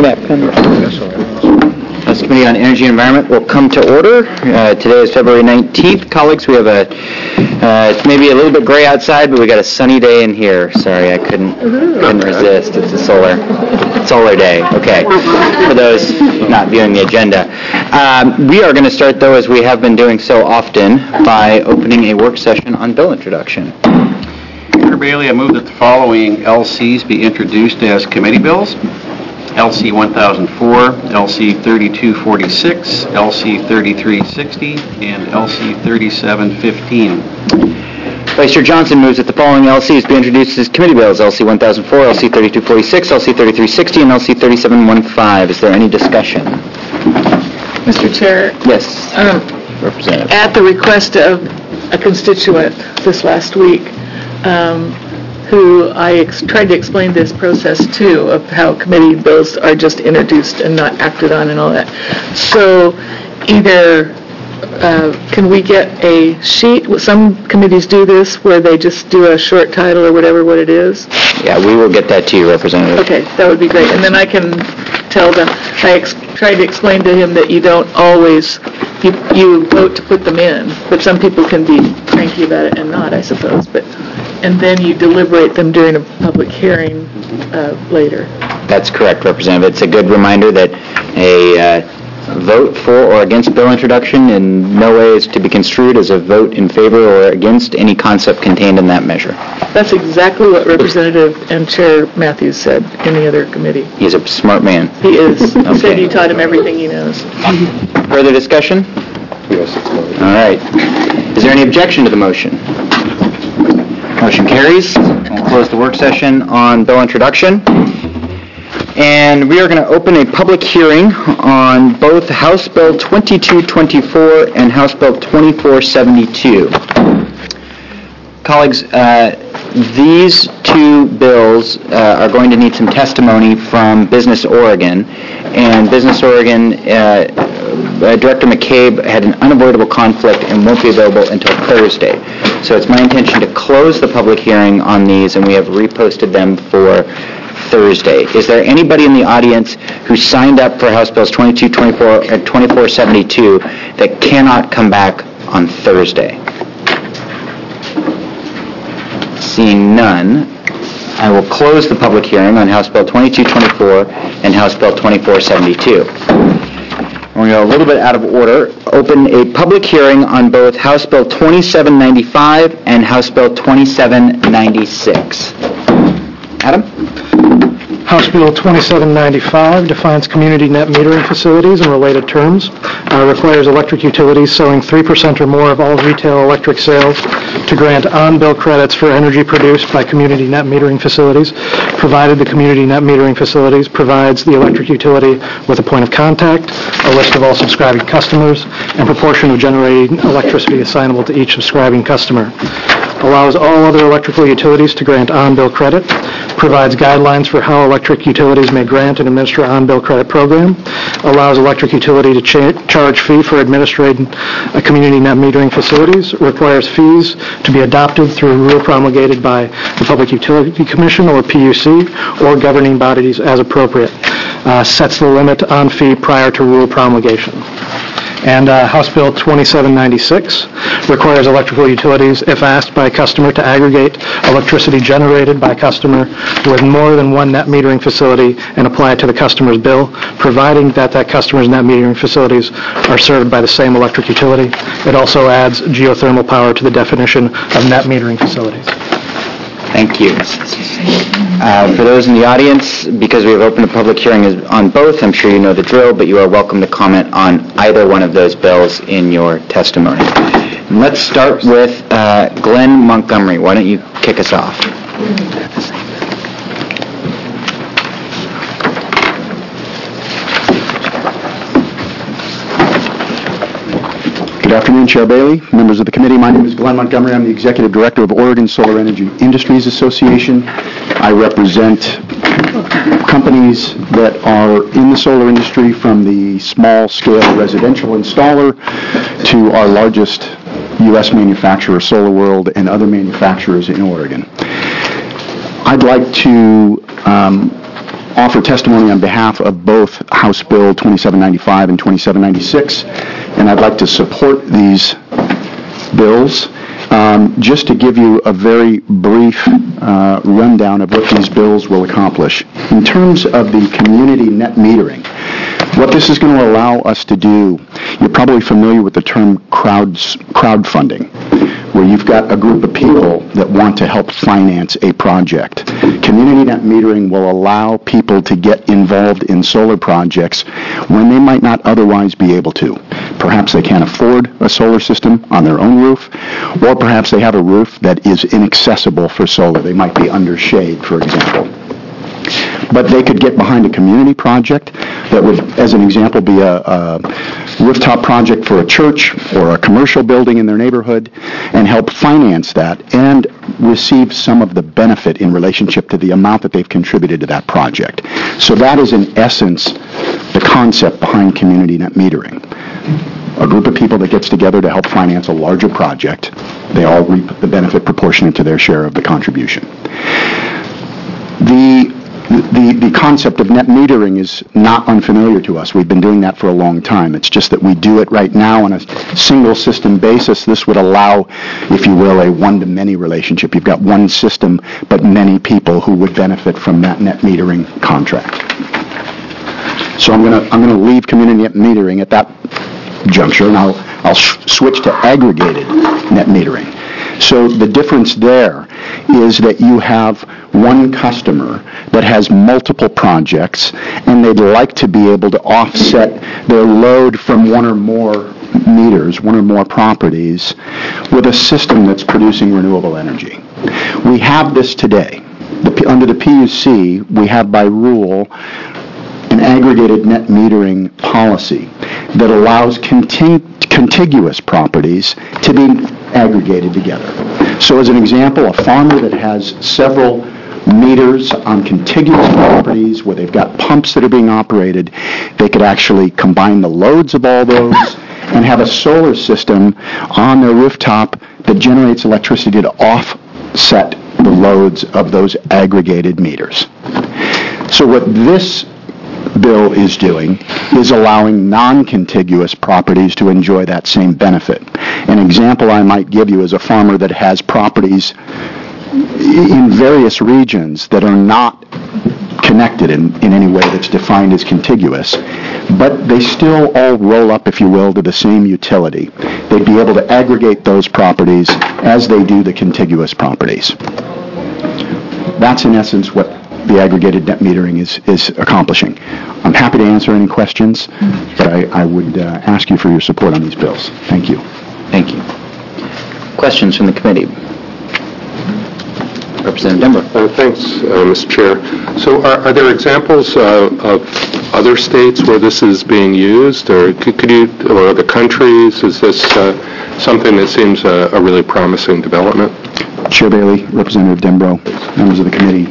that pen. House Committee on Energy and Environment will come to order. Today is February 19th. Colleagues, we have it's maybe a little bit gray outside, but we got a sunny day in here. Sorry, I couldn't resist. It's a solar day. Okay, for those not viewing the agenda. We are going to start, though, as we have been doing so often, by opening a work session on bill introduction. Chair Bailey, I move that the following LCs be introduced as committee bills. LC 1004, LC 3246, LC 3360, and LC 3715. Vice Chair Johnson moves that the following LCs be introduced as committee bills: LC 1004, LC 3246, LC 3360, and LC 3715. Is there any discussion? Mr. Chair. Yes. Representative. At the request of a constituent this last week, who I tried to explain this process to, of how committee bills are just introduced and not acted on and all that. So either can we get a sheet? Some committees do this where they just do a short title or whatever what it is. Yeah, we will get that to you, Representative. Okay, that would be great. And then I can tell them, I tried to explain to him that you don't always, you vote to put them in, but some people can be cranky about it and not, I suppose. And then you deliberate them during a public hearing later. That's correct, Representative. It's a good reminder that a vote for or against bill introduction in no way is to be construed as a vote in favor or against any concept contained in that measure. That's exactly what Representative and Chair Matthews said in the other committee. He's a smart man. He is. He said you taught him everything he knows. Further discussion? Yes. All right. Is there any objection to the motion? Motion carries. We'll close the work session on bill introduction. And we are going to open a public hearing on both House Bill 2224 and House Bill 2472. Colleagues, these two bills are going to need some testimony from Business Oregon. And Business Oregon, Director McCabe had an unavoidable conflict and won't be available until Thursday. So it's my intention to close the public hearing on these, and we have reposted them for Thursday. Is there anybody in the audience who signed up for House Bills 2224 and 2472 that cannot come back on Thursday? Seeing none, I will close the public hearing on House Bill 2224 and House Bill 2472. We're going to go a little bit out of order. Open a public hearing on both House Bill 2795 and House Bill 2796. Adam? House Bill 2795 defines community net metering facilities and related terms, requires electric utilities selling 3% or more of all retail electric sales to grant on-bill credits for energy produced by community net metering facilities, provided the community net metering facilities provides the electric utility with a point of contact, a list of all subscribing customers, and proportion of generating electricity assignable to each subscribing customer. Allows all other electrical utilities to grant on-bill credit, provides guidelines for how electric utilities may grant and administer on-bill credit program, allows electric utility to charge fee for administrating community net metering facilities, requires fees to be adopted through a rule promulgated by the Public Utility Commission or PUC or governing bodies as appropriate, sets the limit on fee prior to rule promulgation. And House Bill 2796 requires electrical utilities, if asked by a customer, to aggregate electricity generated by a customer with more than one net metering facility and apply it to the customer's bill, providing that customer's net metering facilities are served by the same electric utility. It also adds geothermal power to the definition of net metering facilities. Thank you. For those in the audience, because we have opened a public hearing on both, I'm sure you know the drill, but you are welcome to comment on either one of those bills in your testimony. And let's start with Glenn Montgomery. Why don't you kick us off? Good afternoon, Chair Bailey, members of the committee. My name is Glenn Montgomery. I'm the Executive Director of Oregon Solar Energy Industries Association. I represent companies that are in the solar industry, from the small-scale residential installer to our largest U.S. manufacturer, SolarWorld, and other manufacturers in Oregon. I'd like to offer testimony on behalf of both House Bill 2795 and 2796, and I'd like to support these bills. Just to give you a very brief rundown of what these bills will accomplish. In terms of the community net metering, what this is going to allow us to do, you're probably familiar with the term crowdfunding, where you've got a group of people that want to help finance a project. Community net metering will allow people to get involved in solar projects when they might not otherwise be able to. Perhaps they can't afford a solar system on their own roof, or perhaps they have a roof that is inaccessible for solar. They might be under shade, for example. But they could get behind a community project that would, as an example, be a rooftop project for a church or a commercial building in their neighborhood and help finance that and receive some of the benefit in relationship to the amount that they've contributed to that project. So that is, in essence, the concept behind community net metering. A group of people that gets together to help finance a larger project. They all reap the benefit proportionate to their share of the contribution. The concept of net metering is not unfamiliar to us. We've been doing that for a long time. It's just that we do it right now on a single system basis. This would allow, if you will, a one-to-many relationship. You've got one system, but many people who would benefit from that net metering contract. So I'm going to leave community net metering at that juncture, and I'll switch to aggregated net metering. So the difference there is that you have one customer that has multiple projects, and they'd like to be able to offset their load from one or more meters, one or more properties, with a system that's producing renewable energy. We have this today. Under the PUC, we have by rule an aggregated net metering policy that allows contiguous properties to be aggregated together. So as an example, a farmer that has several meters on contiguous properties where they've got pumps that are being operated, they could actually combine the loads of all those and have a solar system on their rooftop that generates electricity to offset the loads of those aggregated meters. So what this bill is doing is allowing non-contiguous properties to enjoy that same benefit. An example I might give you is a farmer that has properties in various regions that are not connected in any way that's defined as contiguous, but they still all roll up, if you will, to the same utility. They'd be able to aggregate those properties as they do the contiguous properties. That's in essence what the aggregated net metering is accomplishing. I'm happy to answer any questions, but I would ask you for your support on these bills. Thank you. Thank you. Questions from the committee? Representative Denbrough. Thanks, Mr. Chair. So are there examples of other states where this is being used, or could you, or other countries? Is this something that seems a really promising development? Chair Bailey, Representative Denbrough, members of the committee.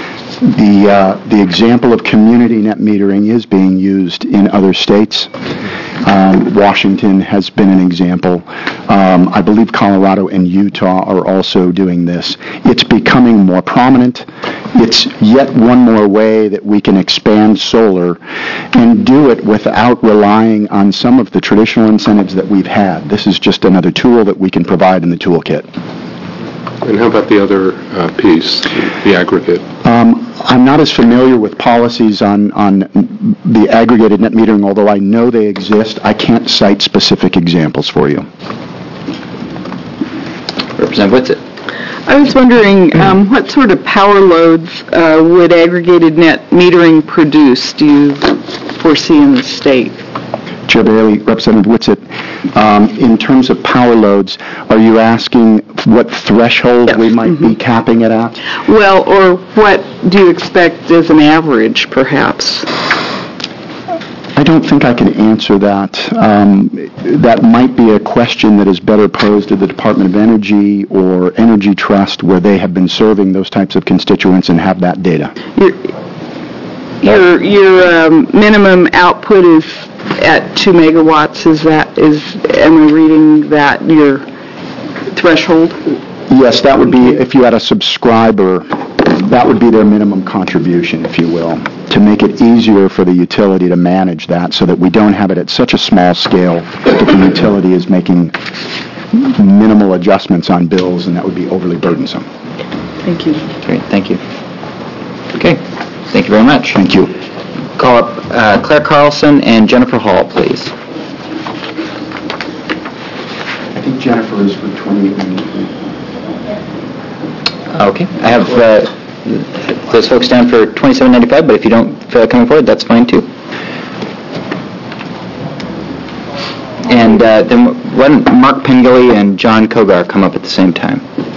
The example of community net metering is being used in other states. Washington has been an example. I believe Colorado and Utah are also doing this. It's becoming more prominent. It's yet one more way that we can expand solar and do it without relying on some of the traditional incentives that we've had. This is just another tool that we can provide in the toolkit. And how about the other piece, the aggregate? I'm not as familiar with policies on the aggregated net metering, although I know they exist. I can't cite specific examples for you. Representative Whitsitt. I was wondering what sort of power loads would aggregated net metering produce, do you foresee in the state? Chair Bailey, Representative Whitsitt, in terms of power loads, are you asking what threshold we might be capping it at? Well, or what do you expect as an average, perhaps? I don't think I can answer that. That might be a question that is better posed to the Department of Energy or Energy Trust, where they have been serving those types of constituents and have that data. Your minimum output is at 2 megawatts. Am I reading that your threshold? Yes, that would be, if you had a subscriber, that would be their minimum contribution, if you will. to make it easier for the utility to manage that so that we don't have it at such a small scale that the utility is making minimal adjustments on bills, and that would be overly burdensome. Thank you. Great, thank you. Okay, thank you very much. Thank you. Call up Claire Carlson and Jennifer Hall, please. I think Jennifer is for 2893. Okay, I have those folks down for $27.95, but if you don't feel like coming forward, that's fine too. And then why don't Mark Pengilly and John Kogar come up at the same time?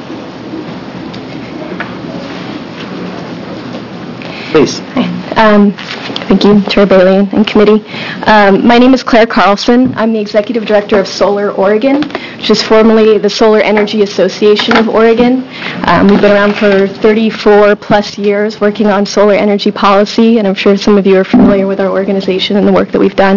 Please. Thank you, Chair Bailey and committee. My name is Claire Carlson. I'm the Executive Director of Solar Oregon, which is formerly the Solar Energy Association of Oregon. We've been around for 34 plus years working on solar energy policy, and I'm sure some of you are familiar with our organization and the work that we've done.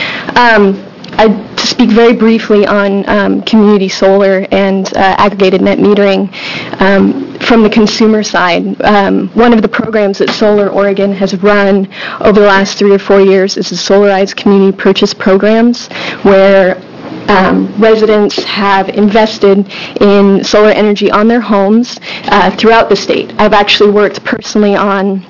To speak very briefly on community solar and aggregated net metering, from the consumer side, one of the programs that Solar Oregon has run over the last 3 or 4 years is the Solarized Community Purchase Programs, where residents have invested in solar energy on their homes throughout the state. I've actually worked personally on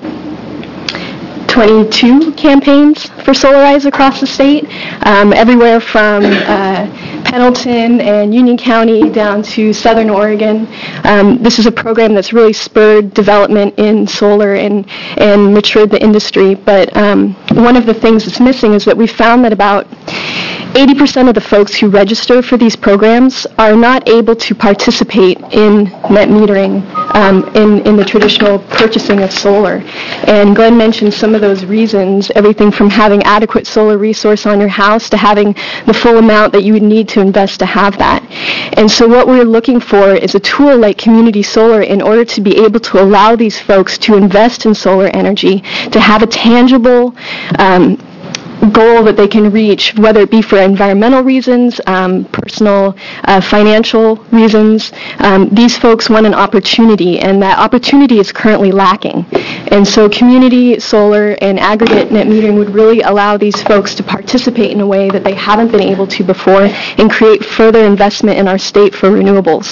22 campaigns for Solarize across the state, everywhere from Pendleton and Union County down to Southern Oregon. This is a program that's really spurred development in solar and matured the industry. But one of the things that's missing is that we found that about 80% of the folks who register for these programs are not able to participate in net metering in the traditional purchasing of solar. And Glenn mentioned some of those reasons, everything from having adequate solar resource on your house to having the full amount that you would need to invest to have that. And so what we're looking for is a tool like Community Solar in order to be able to allow these folks to invest in solar energy, to have a tangible goal that they can reach, whether it be for environmental reasons, personal, financial reasons. These folks want an opportunity, and that opportunity is currently lacking. And so community solar and aggregate net metering would really allow these folks to participate in a way that they haven't been able to before and create further investment in our state for renewables.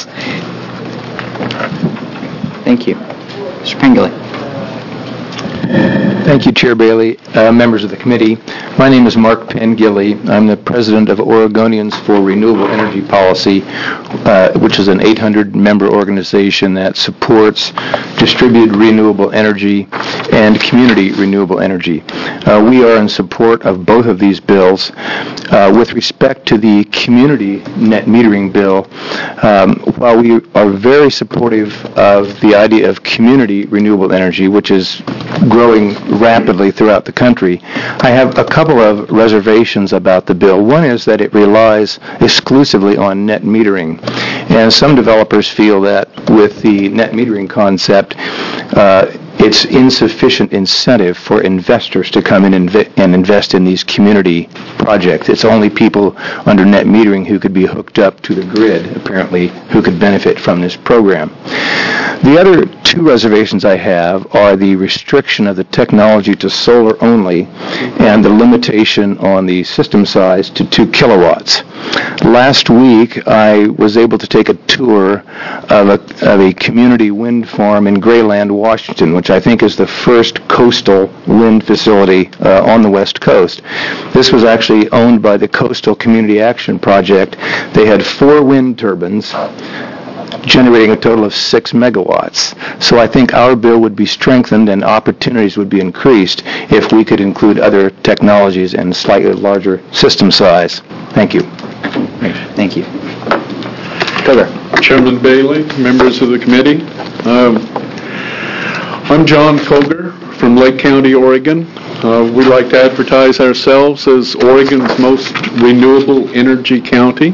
Thank you. Mr. Pengilly. Thank you, Chair Bailey, members of the committee. My name is Mark Pengilly. I'm the president of Oregonians for Renewable Energy Policy, which is an 800-member organization that supports distributed renewable energy and community renewable energy. We are in support of both of these bills. With respect to the community net metering bill, while we are very supportive of the idea of community renewable energy, which is growing rapidly throughout the country, I have a couple of reservations about the bill. One is that it relies exclusively on net metering, and some developers feel that with the net metering concept, it's insufficient incentive for investors to come in and invest in these community projects. It's only people under net metering who could be hooked up to the grid, apparently, who could benefit from this program. The other two reservations I have are the restriction of the technology to solar only and the limitation on the system size to 2 kilowatts. Last week, I was able to take a tour of a community wind farm in Grayland, Washington, which I think is the first coastal wind facility on the West Coast. This was actually owned by the Coastal Community Action Project. They had 4 wind turbines generating a total of 6 megawatts. So I think our bill would be strengthened and opportunities would be increased if we could include other technologies and slightly larger system size. Thank you. Thank you. Kogar. Chairman Bailey, members of the committee. I'm John Kogar from Lake County, Oregon. We like to advertise ourselves as Oregon's most renewable energy county.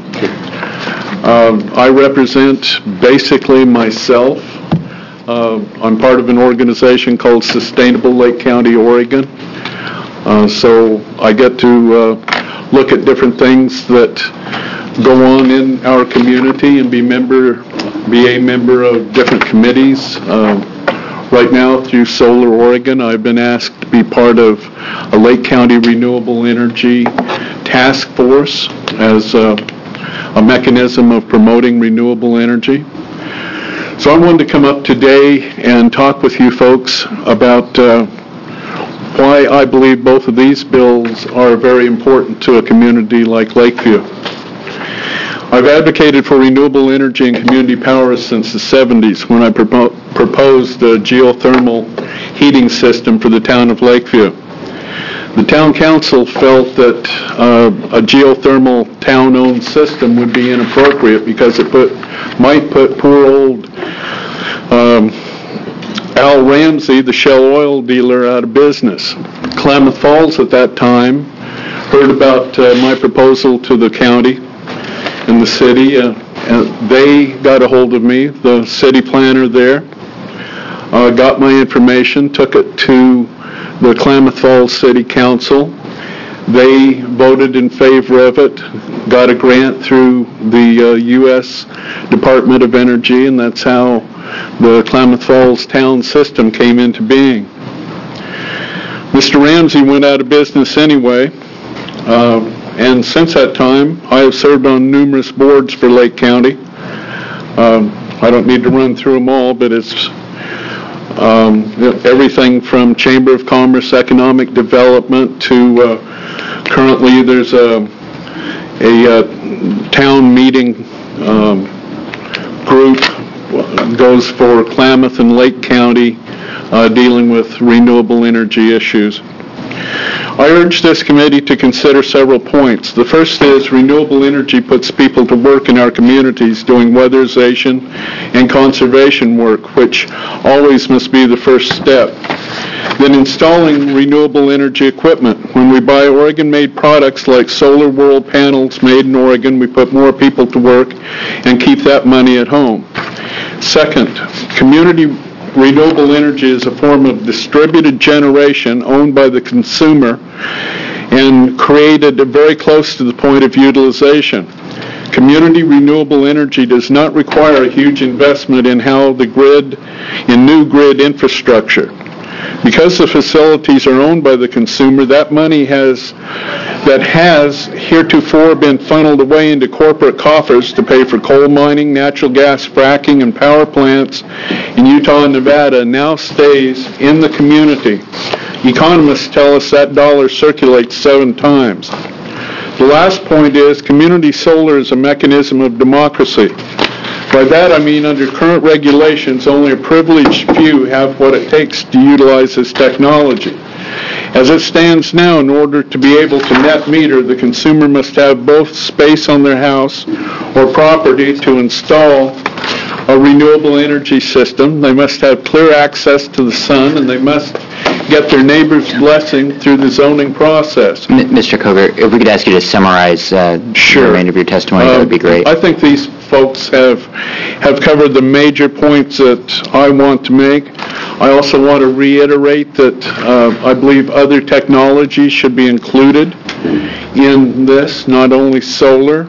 I represent basically myself. I'm part of an organization called Sustainable Lake County, Oregon. So I get to look at different things that go on in our community and be a member of different committees. Right now, through Solar Oregon, I've been asked to be part of a Lake County Renewable Energy Task Force as a mechanism of promoting renewable energy. So I wanted to come up today and talk with you folks about why I believe both of these bills are very important to a community like Lakeview. I've advocated for renewable energy and community power since the 70s when I proposed a geothermal heating system for the town of Lakeview. The town council felt that a geothermal town-owned system would be inappropriate because it might put poor old Al Ramsey, the Shell oil dealer, out of business. Klamath Falls at that time heard about my proposal to the county and the city. They got a hold of me, the city planner there, got my information, took it to the Klamath Falls City Council. They voted in favor of it, got a grant through the U.S. Department of Energy, and that's how the Klamath Falls town system came into being. Mr. Ramsey went out of business anyway, and since that time, I have served on numerous boards for Lake County. I don't need to run through them all, but it's everything from Chamber of Commerce, Economic Development, to currently there's a town meeting group goes for Klamath and Lake County dealing with renewable energy issues. I urge this committee to consider several points. The first is renewable energy puts people to work in our communities doing weatherization and conservation work, which always must be the first step. Then installing renewable energy equipment. When we buy Oregon-made products like Solar World panels made in Oregon, we put more people to work and keep that money at home. Second, community renewable energy is a form of distributed generation owned by the consumer and created very close to the point of utilization. Community renewable energy does not require a huge investment in new grid infrastructure. Because the facilities are owned by the consumer, that money has heretofore been funneled away into corporate coffers to pay for coal mining, natural gas fracking, and power plants in Utah and Nevada now stays in the community. Economists tell us that dollar circulates 7 times. The last point is community solar is a mechanism of democracy. By that I mean under current regulations, only a privileged few have what it takes to utilize this technology. As it stands now, in order to be able to net meter, the consumer must have both space on their house or property to install a renewable energy system. They must have clear access to the sun, and they must get their neighbor's blessing through the zoning process. Mr. Coger, if we could ask you to summarize the remainder of your testimony, that would be great. I think these folks have covered the major points that I want to make. I also want to reiterate that I believe other technologies should be included in this, not only solar.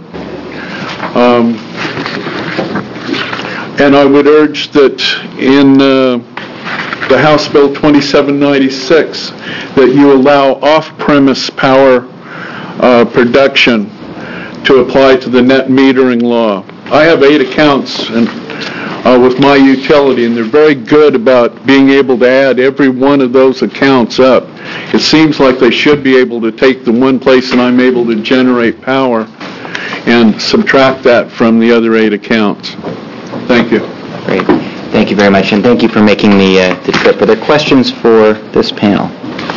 And I would urge that in the House Bill 2796 that you allow off-premise power production to apply to the net metering law. I have 8 accounts with my utility, and they're very good about being able to add every one of those accounts up. It seems like they should be able to take the one place that I'm able to generate power and subtract that from the other 8 accounts. Thank you. Great. Thank you very much, and thank you for making the trip. Are there questions for this panel?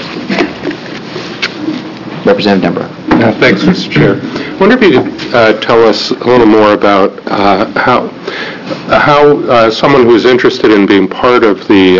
Representative Dunbar. Thanks, Mr. Chair. I wonder if you could tell us a little more about how someone who is interested in being part of the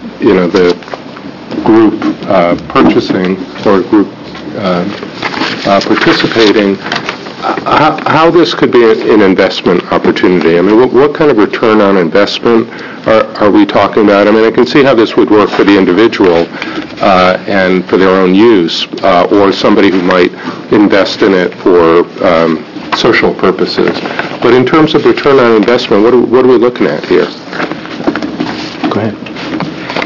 group purchasing or group participating, how this could be an investment opportunity. I mean, what kind of return on investment are we talking about? I mean, I can see how this would work for the individual and for their own use, or somebody who might invest in it for social purposes. But in terms of return on investment, what are we looking at here? Go ahead.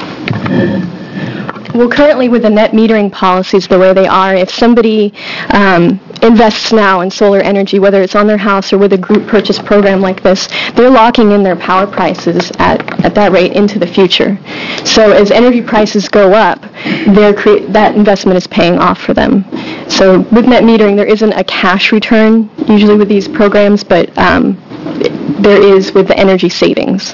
Well, currently with the net metering policies the way they are, if somebody invests now in solar energy, whether it's on their house or with a group purchase program like this, they're locking in their power prices at that rate into the future. So as energy prices go up, that investment is paying off for them. So with net metering, there isn't a cash return usually with these programs, but there is with the energy savings.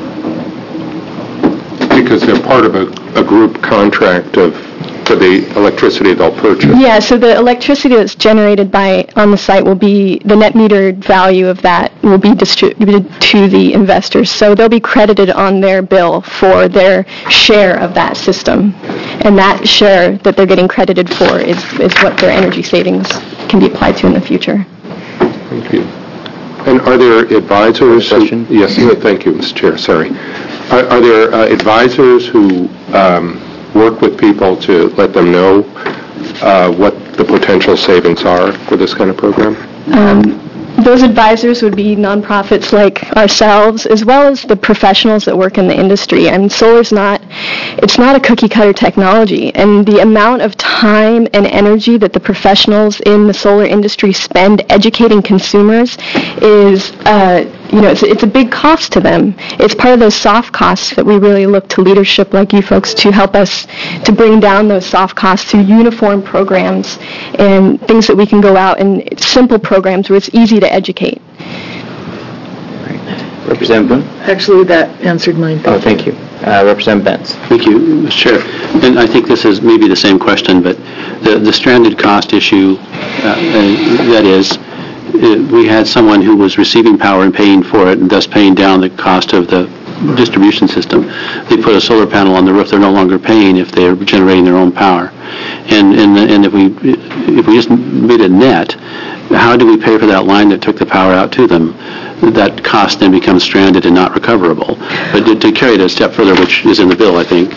Because they're part of a group contract for the electricity they'll purchase. Yeah, so the electricity that's generated on the site will be, the net metered value of that will be distributed to the investors. So they'll be credited on their bill for their share of that system. And that share that they're getting credited for is what their energy savings can be applied to in the future. Thank you. And are there advisors? Yes, thank you, Mr. Chair, sorry. Are there advisors who work with people to let them know what the potential savings are for this kind of program? Those advisors would be nonprofits like ourselves, as well as the professionals that work in the industry. I mean, solar's not a cookie-cutter technology, and the amount of time and energy that the professionals in the solar industry spend educating consumers is, it's a big cost to them. It's part of those soft costs that we really look to leadership like you folks to help us to bring down those soft costs through uniform programs and things that we can go out and simple programs where it's easy to educate. Representative Boone? Actually, that answered mine. Oh, thank you. Representative Benz. Thank you, Mr. Chair. And I think this is maybe the same question, but the stranded cost issue, that is, we had someone who was receiving power and paying for it and thus paying down the cost of the distribution system. They put a solar panel on the roof, they're no longer paying if they're generating their own power. And if we just made a net, how do we pay for that line that took the power out to them? That cost then becomes stranded and not recoverable. But to carry it a step further, which is in the bill, I think,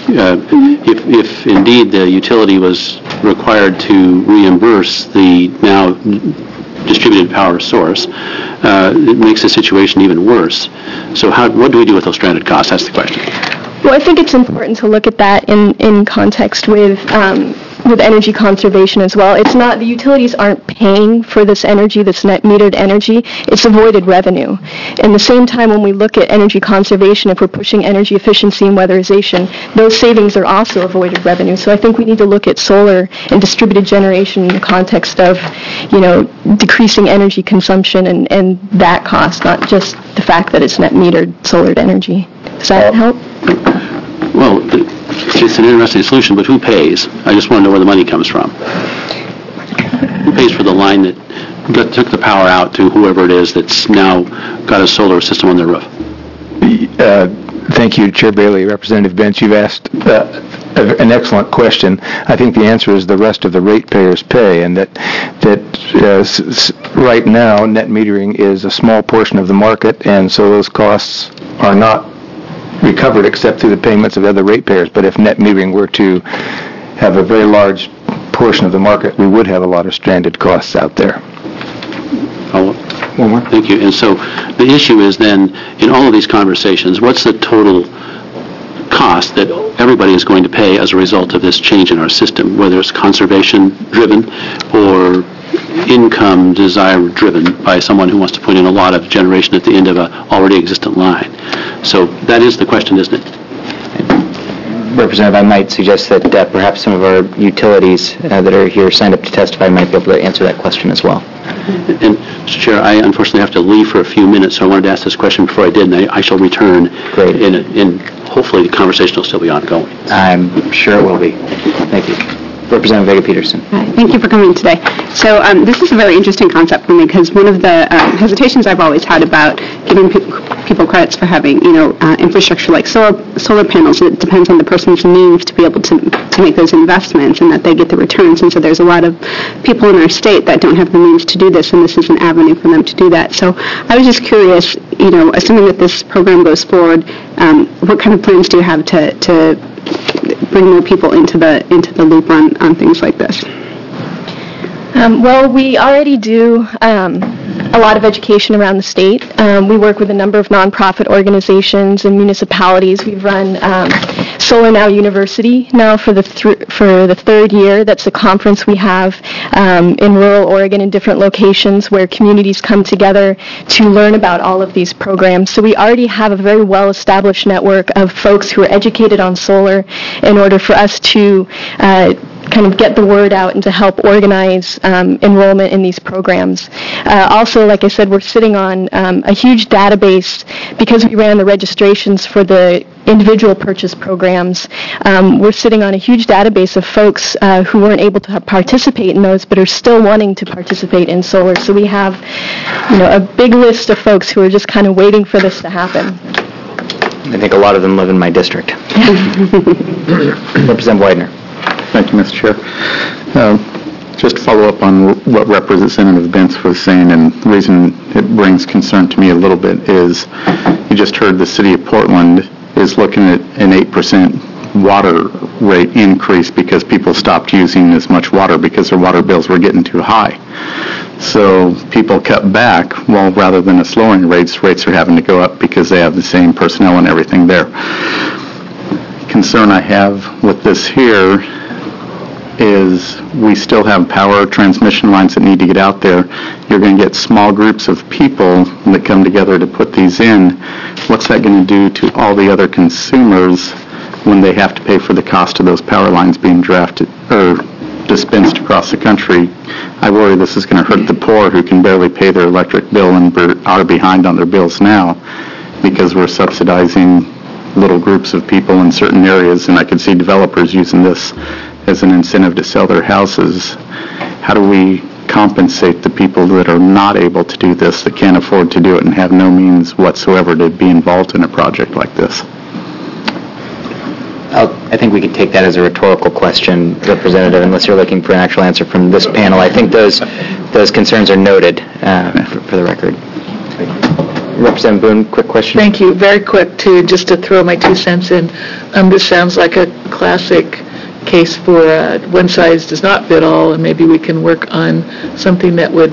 if indeed the utility was required to reimburse the now distributed power source, it makes the situation even worse. So what do we do with those stranded costs? That's the question. Well, I think it's important to look at that in context with energy conservation as well. It's not, the utilities aren't paying for this energy, this net metered energy. It's avoided revenue. And the same time when we look at energy conservation, if we're pushing energy efficiency and weatherization, those savings are also avoided revenue. So I think we need to look at solar and distributed generation in the context of, decreasing energy consumption and that cost, not just the fact that it's net metered solar energy. Does that help? Well, it's an interesting solution, but who pays? I just want to know where the money comes from. Who pays for the line that took the power out to whoever it is that's now got a solar system on their roof? Thank you, Chair Bailey. Representative Benz, you've asked an excellent question. I think the answer is the rest of the ratepayers pay, and that right now net metering is a small portion of the market, and so those costs are not recovered except through the payments of other ratepayers. But if net metering were to have a very large portion of the market, we would have a lot of stranded costs out there. One more. Thank you. And so the issue is then, in all of these conversations, what's the total cost that everybody is going to pay as a result of this change in our system, whether it's conservation-driven or income desire-driven by someone who wants to put in a lot of generation at the end of an already existent line. So that is the question, isn't it? Representative, I might suggest that perhaps some of our utilities that are here signed up to testify might be able to answer that question as well. And, Mr. Chair, I unfortunately have to leave for a few minutes, so I wanted to ask this question before I did, and I shall return. Great. And hopefully the conversation will still be ongoing. I'm sure it will be. Thank you. Representative Vega-Peterson. Thank you for coming today. So this is a very interesting concept for me because one of the hesitations I've always had about giving people credits for having, infrastructure like solar panels, it depends on the person's means to be able to make those investments and that they get the returns. And so there's a lot of people in our state that don't have the means to do this, and this is an avenue for them to do that. So I was just curious, assuming that this program goes forward, what kind of plans do you have to bring more people into the loop on things like this? Well, we already do a lot of education around the state. We work with a number of nonprofit organizations and municipalities. We've run Solar Now University now for the third year. That's a conference we have in rural Oregon in different locations where communities come together to learn about all of these programs. So we already have a very well-established network of folks who are educated on solar in order for us to kind of get the word out and to help organize enrollment in these programs. Also, like I said, we're sitting on a huge database because we ran the registrations for the individual purchase programs. We're sitting on a huge database of folks who weren't able to participate in those but are still wanting to participate in solar. So we have, a big list of folks who are just kind of waiting for this to happen. I think a lot of them live in my district. Representative Widener. Thank you, Mr. Chair. Just to follow up on what Representative Bentz was saying, and the reason it brings concern to me a little bit is you just heard the City of Portland is looking at an 8% water rate increase because people stopped using as much water because their water bills were getting too high. So people cut back, well, rather than a slowing rates are having to go up because they have the same personnel and everything there. Concern I have with this here is we still have power transmission lines that need to get out there. You're going to get small groups of people that come together to put these in. What's that going to do to all the other consumers when they have to pay for the cost of those power lines being drafted or dispensed across the country? I worry this is going to hurt the poor who can barely pay their electric bill and are behind on their bills now because we're subsidizing little groups of people in certain areas, and I can see developers using this as an incentive to sell their houses. How do we compensate the people that are not able to do this, that can't afford to do it and have no means whatsoever to be involved in a project like this? I think we could take that as a rhetorical question, Representative, unless you're looking for an actual answer from this panel. I think those concerns are noted for the record. Representative Boone, quick question. Thank you. Very quick, just to throw my 2 cents in. This sounds like a classic case for one size does not fit all, and maybe we can work on something that would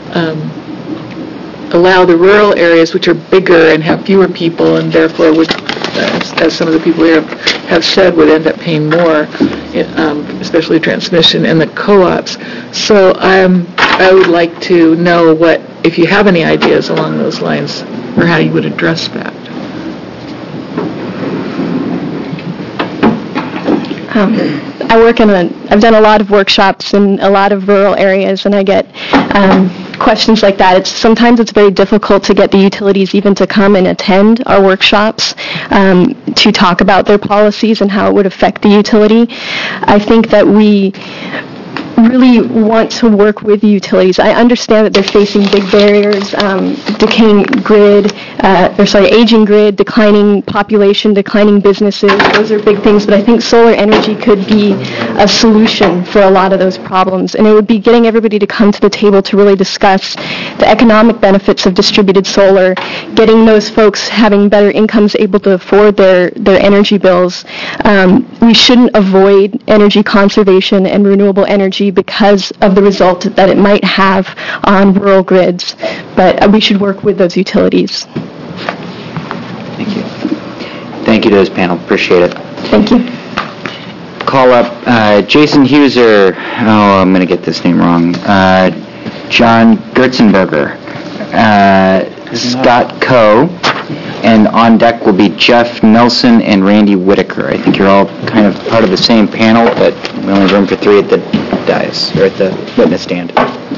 allow the rural areas, which are bigger and have fewer people, and therefore would, as some of the people here have said, would end up paying more, especially transmission and the co-ops. So I would like to know if you have any ideas along those lines, or how you would address that. I've done a lot of workshops in a lot of rural areas, and I get questions like that. Sometimes it's very difficult to get the utilities even to come and attend our workshops to talk about their policies and how it would affect the utility. I think that we really want to work with the utilities. I understand that they're facing big barriers, aging grid, declining population, declining businesses. Those are big things, but I think solar energy could be a solution for a lot of those problems. And it would be getting everybody to come to the table to really discuss the economic benefits of distributed solar, getting those folks having better incomes able to afford their energy bills. We shouldn't avoid energy conservation and renewable energy because of the result that it might have on rural grids, but we should work with those utilities. Thank you. Thank you to this panel. Appreciate it. Thank you. Call up Jason Huser. Oh, I'm going to get this name wrong. John Gertzenberger. Scott Coe. And on deck will be Jeff Nelson and Randy Whitaker. I think you're all kind of part of the same panel, but we only have room for 3 at the dais, or at the witness stand.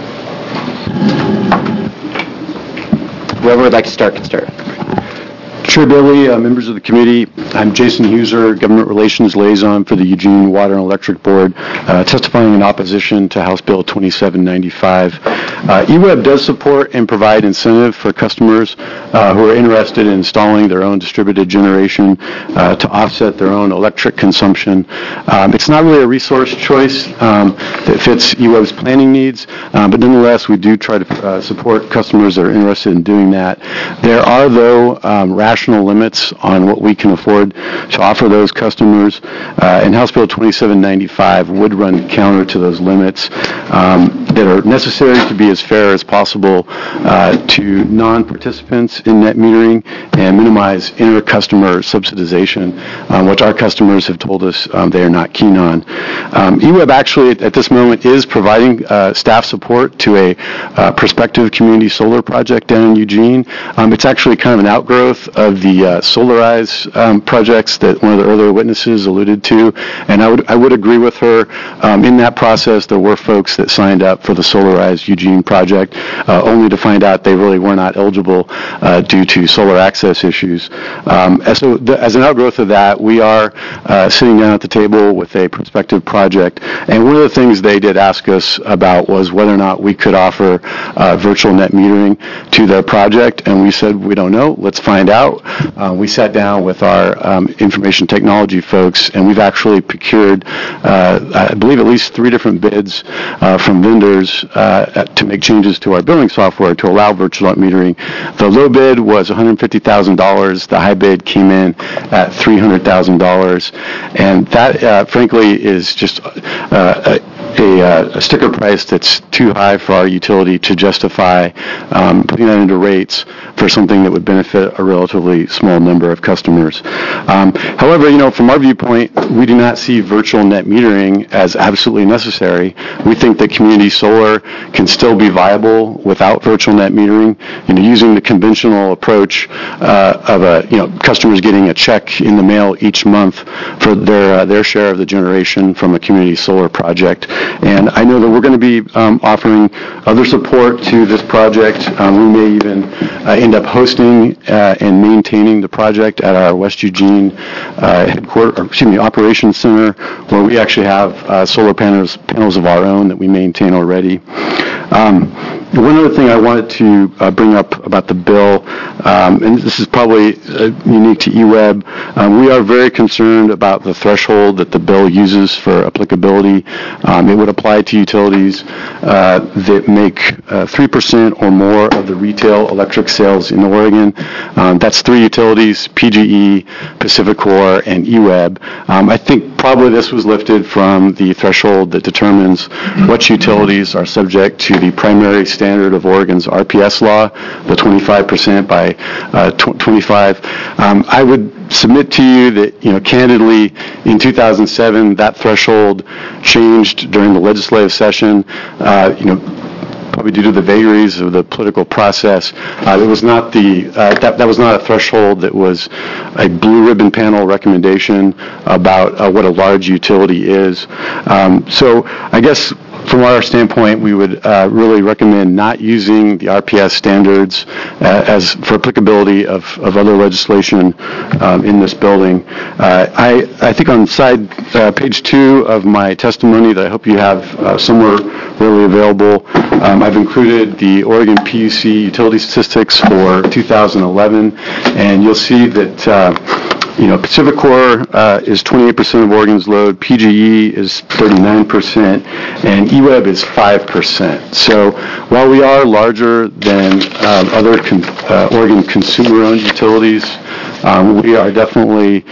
Whoever would like to start can start. Chair Bailey, members of the committee, I'm Jason Huser, Government Relations Liaison for the Eugene Water and Electric Board, testifying in opposition to House Bill 2795. EWEB does support and provide incentive for customers who are interested in installing their own distributed generation to offset their own electric consumption. It's not really a resource choice that fits EWEB's planning needs, but nonetheless, we do try to support customers that are interested in doing that. There are, though, rational national limits on what we can afford to offer those customers, and House Bill 2795 would run counter to those limits that are necessary to be as fair as possible to non-participants in net metering and minimize inter-customer subsidization, which our customers have told us they are not keen on. EWEB actually at this moment is providing staff support to a prospective community solar project down in Eugene. It's actually kind of an outgrowth of the Solarize projects that one of the earlier witnesses alluded to, and I would agree with her. In that process, there were folks that signed up for the Solarize Eugene project, only to find out they really were not eligible due to solar access issues. As an outgrowth of that, we are sitting down at the table with a prospective project, and one of the things they did ask us about was whether or not we could offer virtual net metering to the project, and we said, we don't know, let's find out. We sat down with our information technology folks, and we've actually procured, I believe, at least 3 different bids from vendors to make changes to our billing software to allow virtual net metering. The low bid was $150,000. The high bid came in at $300,000, and that, frankly, is just a sticker price that's too high for our utility to justify putting that into rates for something that would benefit a relatively small number of customers. However, from our viewpoint, we do not see virtual net metering as absolutely necessary. We think that community solar can still be viable without virtual net metering, using the conventional approach of customers getting a check in the mail each month for their share of the generation from a community solar project. And I know that we're going to be offering other support to this project. We may even end up hosting and maintaining the project at our West Eugene operations center, where we actually have solar panels of our own that we maintain already. One other thing I wanted to bring up about the bill, and this is probably unique to EWEB, we are very concerned about the threshold that the bill uses for applicability. It would apply to utilities that make 3% or more of the retail electric sales in Oregon. That's 3 utilities: PGE, PacifiCorp, and EWEB. I think probably this was lifted from the threshold that determines which utilities are subject to the primary standard of Oregon's RPS law, the 25% by 25. I would submit to you that, candidly, in 2007, that threshold changed during the legislative session. Probably due to the vagaries of the political process, it was not that was not a threshold that was a blue ribbon panel recommendation about what a large utility is. So I guess from our standpoint, we would really recommend not using the RPS standards as for applicability of other legislation in this building. I think on page 2 of my testimony that I hope you have somewhere readily available, I've included the Oregon PUC utility statistics for 2011, and you'll see that PacifiCorp is 28% of Oregon's load, PGE is 39%, and EWEB is 5%. So while we are larger than other Oregon consumer-owned utilities, we are definitely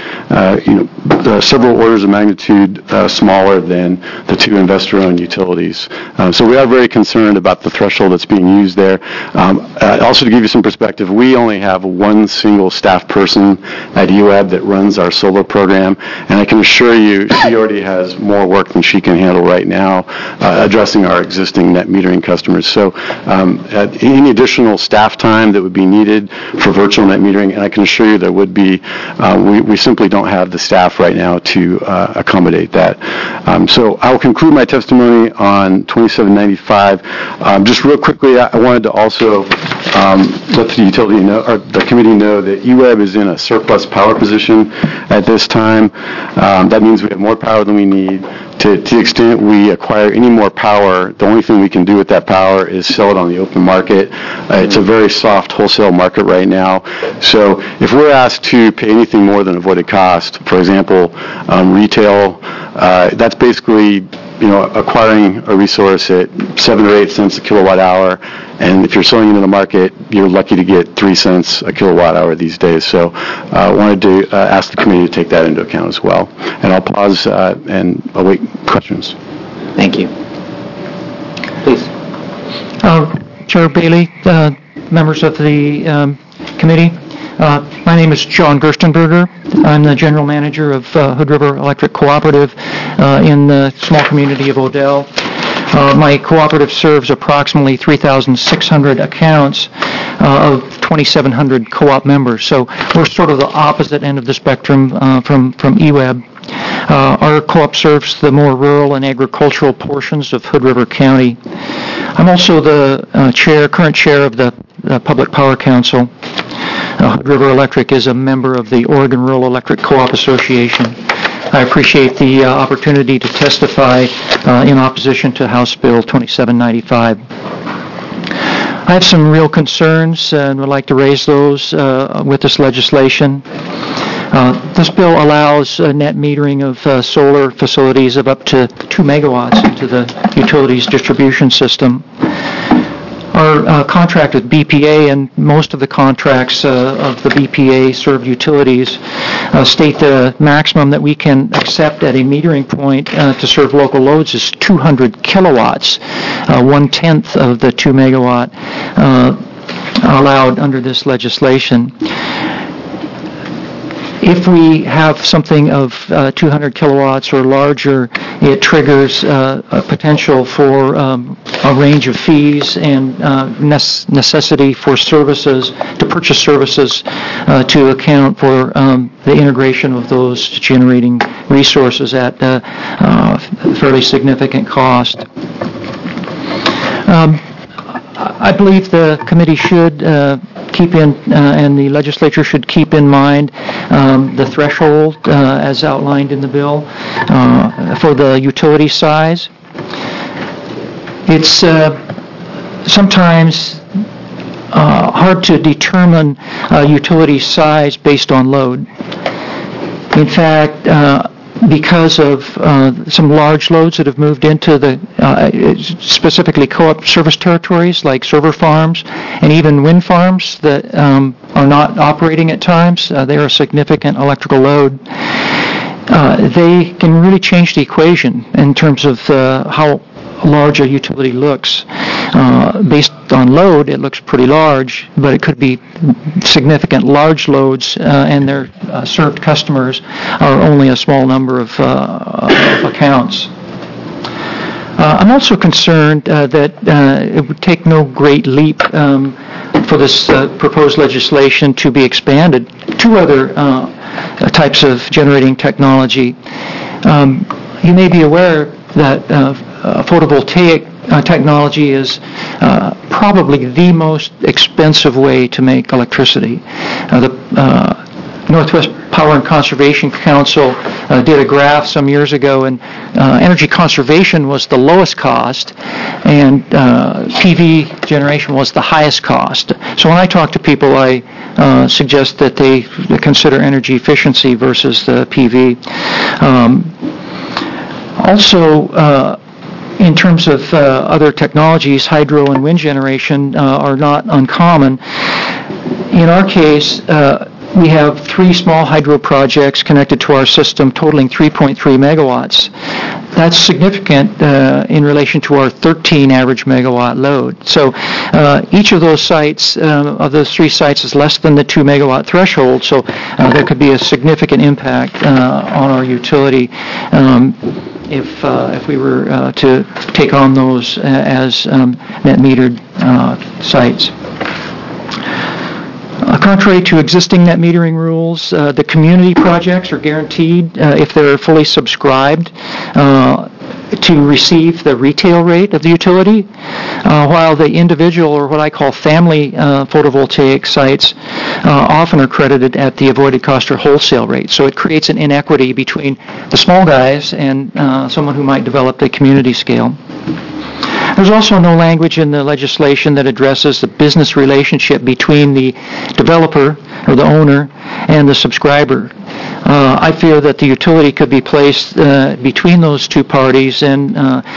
several orders of magnitude smaller than the 2 investor-owned utilities. So we are very concerned about the threshold that's being used there. Also, to give you some perspective, we only have 1 single staff person at EWEB that runs our solar program, and I can assure you she already has more work than she can handle right now addressing our existing net metering customers. So any additional staff time that would be needed for virtual net metering, and I can assure you there would be, we simply don't have the staff right now to accommodate that. So I will conclude my testimony on 2795. Just real quickly, I wanted to also let the utility know, or the committee know, that EWEB is in a surplus power position at this time. That means we have more power than we need. To the extent we acquire any more power, the only thing we can do with that power is sell it on the open market. It's a very soft wholesale market right now. So if we're asked to pay anything more than avoided cost, for example, retail, that's basically acquiring a resource at 7 or 8 cents a kilowatt hour, and if you're selling it in the market, you're lucky to get 3 cents a kilowatt hour these days. So I wanted to ask the committee to take that into account as well. And I'll pause and await questions. Thank you. Please. Chair Bailey, members of the committee, my name is John Gerstenberger. I'm the general manager of Hood River Electric Cooperative in the small community of Odell. My cooperative serves approximately 3,600 accounts of 2,700 co-op members. So we're sort of the opposite end of the spectrum from EWEB. Our co-op serves the more rural and agricultural portions of Hood River County. I'm also the current chair of the Public Power Council. Hood River Electric is a member of the Oregon Rural Electric Co-op Association. I appreciate the opportunity to testify in opposition to House Bill 2795. I have some real concerns and would like to raise those with this legislation. This bill allows net metering of solar facilities of up to 2 megawatts into the utilities distribution system. Our contract with BPA and most of the contracts of the BPA-served utilities state the maximum that we can accept at a metering point to serve local loads is 200 kilowatts, 1/10 of the 2 megawatt allowed under this legislation. If we have something of 200 kilowatts or larger, it triggers a potential for a range of fees and necessity for services, to purchase services to account for the integration of those generating resources at a fairly significant cost. I believe the committee should keep in, and the legislature should keep in mind the threshold as outlined in the bill for the utility size. It's sometimes hard to determine utility size based on load. In fact, because of some large loads that have moved into the specifically co-op service territories like server farms and even wind farms that are not operating at times, they are a significant electrical load. They can really change the equation in terms of how large a utility looks. Based on load, it looks pretty large, but it could be significant large loads, and their served customers are only a small number of accounts. I'm also concerned that it would take no great leap for this proposed legislation to be expanded to other types of generating technology. You may be aware that photovoltaic technology is probably the most expensive way to make electricity. The Northwest Power and Conservation Council did a graph some years ago, and energy conservation was the lowest cost, and PV generation was the highest cost. So when I talk to people, I suggest that they consider energy efficiency versus the PV. Also, in terms of other technologies, hydro and wind generation are not uncommon. In our case, we have 3 small hydro projects connected to our system totaling 3.3 megawatts. That's significant in relation to our 13 average megawatt load. So each of those sites, of those 3 sites, is less than the 2 megawatt threshold, so there could be a significant impact on our utility if we were to take on those as net metered sites. Contrary to existing net metering rules, the community projects are guaranteed, if they're fully subscribed, to receive the retail rate of the utility, while the individual, or what I call family photovoltaic sites, often are credited at the avoided cost or wholesale rate. So it creates an inequity between the small guys and someone who might develop the community scale. There's also no language in the legislation that addresses the business relationship between the developer or the owner and the subscriber. I fear that the utility could be placed between those two parties and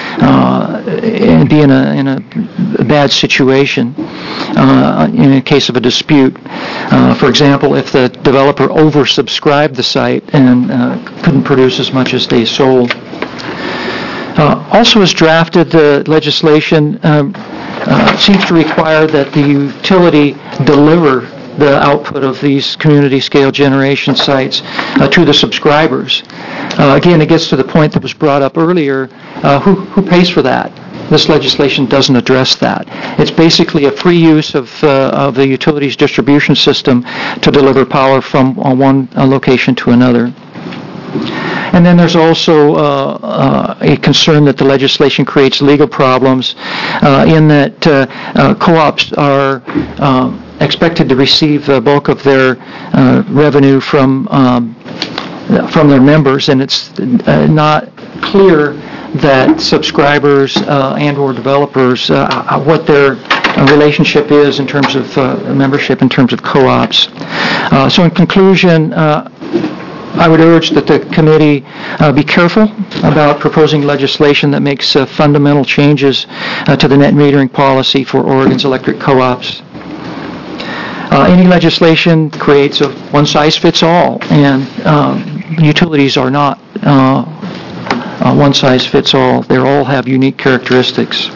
be in a bad situation in a case of a dispute. For example, if the developer oversubscribed the site and couldn't produce as much as they sold. Also as drafted, the legislation seems to require that the utility deliver the output of these community-scale generation sites to the subscribers. Again, it gets to the point that was brought up earlier, who pays for that? This legislation doesn't address that. It's basically a free use of the utilities distribution system to deliver power from one location to another. And then there's also a concern that the legislation creates legal problems in that co-ops are expected to receive the bulk of their revenue from their members, and it's not clear that subscribers and or developers what their relationship is in terms of membership, in terms of co-ops. So in conclusion, I would urge that the committee be careful about proposing legislation that makes fundamental changes to the net metering policy for Oregon's electric co-ops. Any legislation creates a one-size-fits-all, and utilities are not one-size-fits-all. They all have unique characteristics.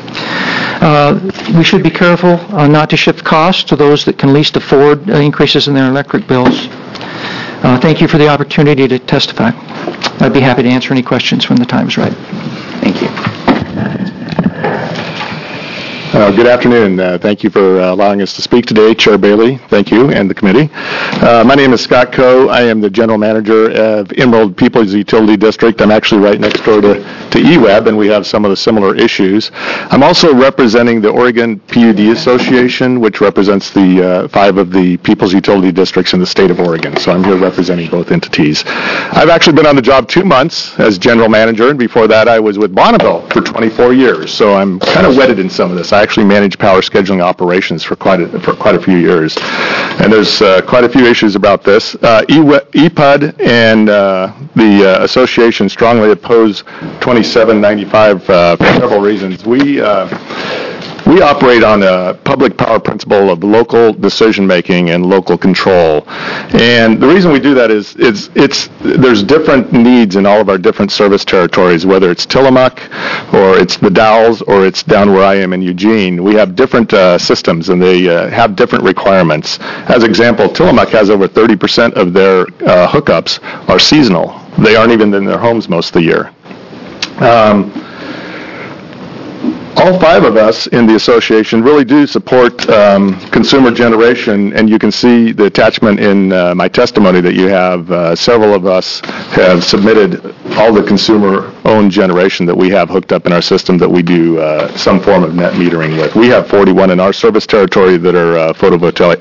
We should be careful not to shift costs to those that can least afford increases in their electric bills. Thank you for the opportunity to testify. I'd be happy to answer any questions when the time is right. Thank you. Good afternoon. Thank you for allowing us to speak today, Chair Bailey. Thank you, and the committee. My name is Scott Coe. I am the General Manager of Emerald Peoples Utility District. I'm actually right next door to EWEB, and we have some of the similar issues. I'm also representing the Oregon PUD Association, which represents the 5 of the Peoples Utility Districts in the state of Oregon. So I'm here representing both entities. I've actually been on the job 2 months as General Manager, and before that I was with Bonneville for 24 years. So I'm kind of wedded in some of this. I actually managed power scheduling operations for quite a few years, and there's quite a few issues about this. EPUD and the association strongly oppose 2795 for several reasons. We operate on a public power principle of local decision-making and local control. And the reason we do that is there's different needs in all of our different service territories, whether it's Tillamook or it's the Dalles or it's down where I am in Eugene. We have different systems, and they have different requirements. As example, Tillamook has over 30% of their hookups are seasonal. They aren't even in their homes most of the year. All 5 of us in the association really do support consumer generation, and you can see the attachment in my testimony that you have. Several of us have submitted all the consumer-owned generation that we have hooked up in our system that we do some form of net metering with. We have 41 in our service territory that are photovoltaic.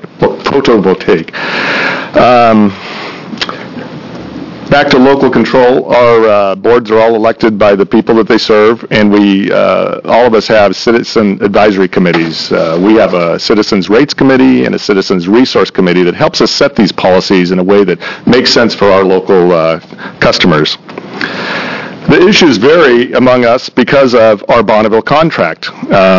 Back to local control, our boards are all elected by the people that they serve, and we, all of us have citizen advisory committees. We have a citizens rates committee and a citizens resource committee that helps us set these policies in a way that makes sense for our local customers. The issues vary among us because of our Bonneville contract.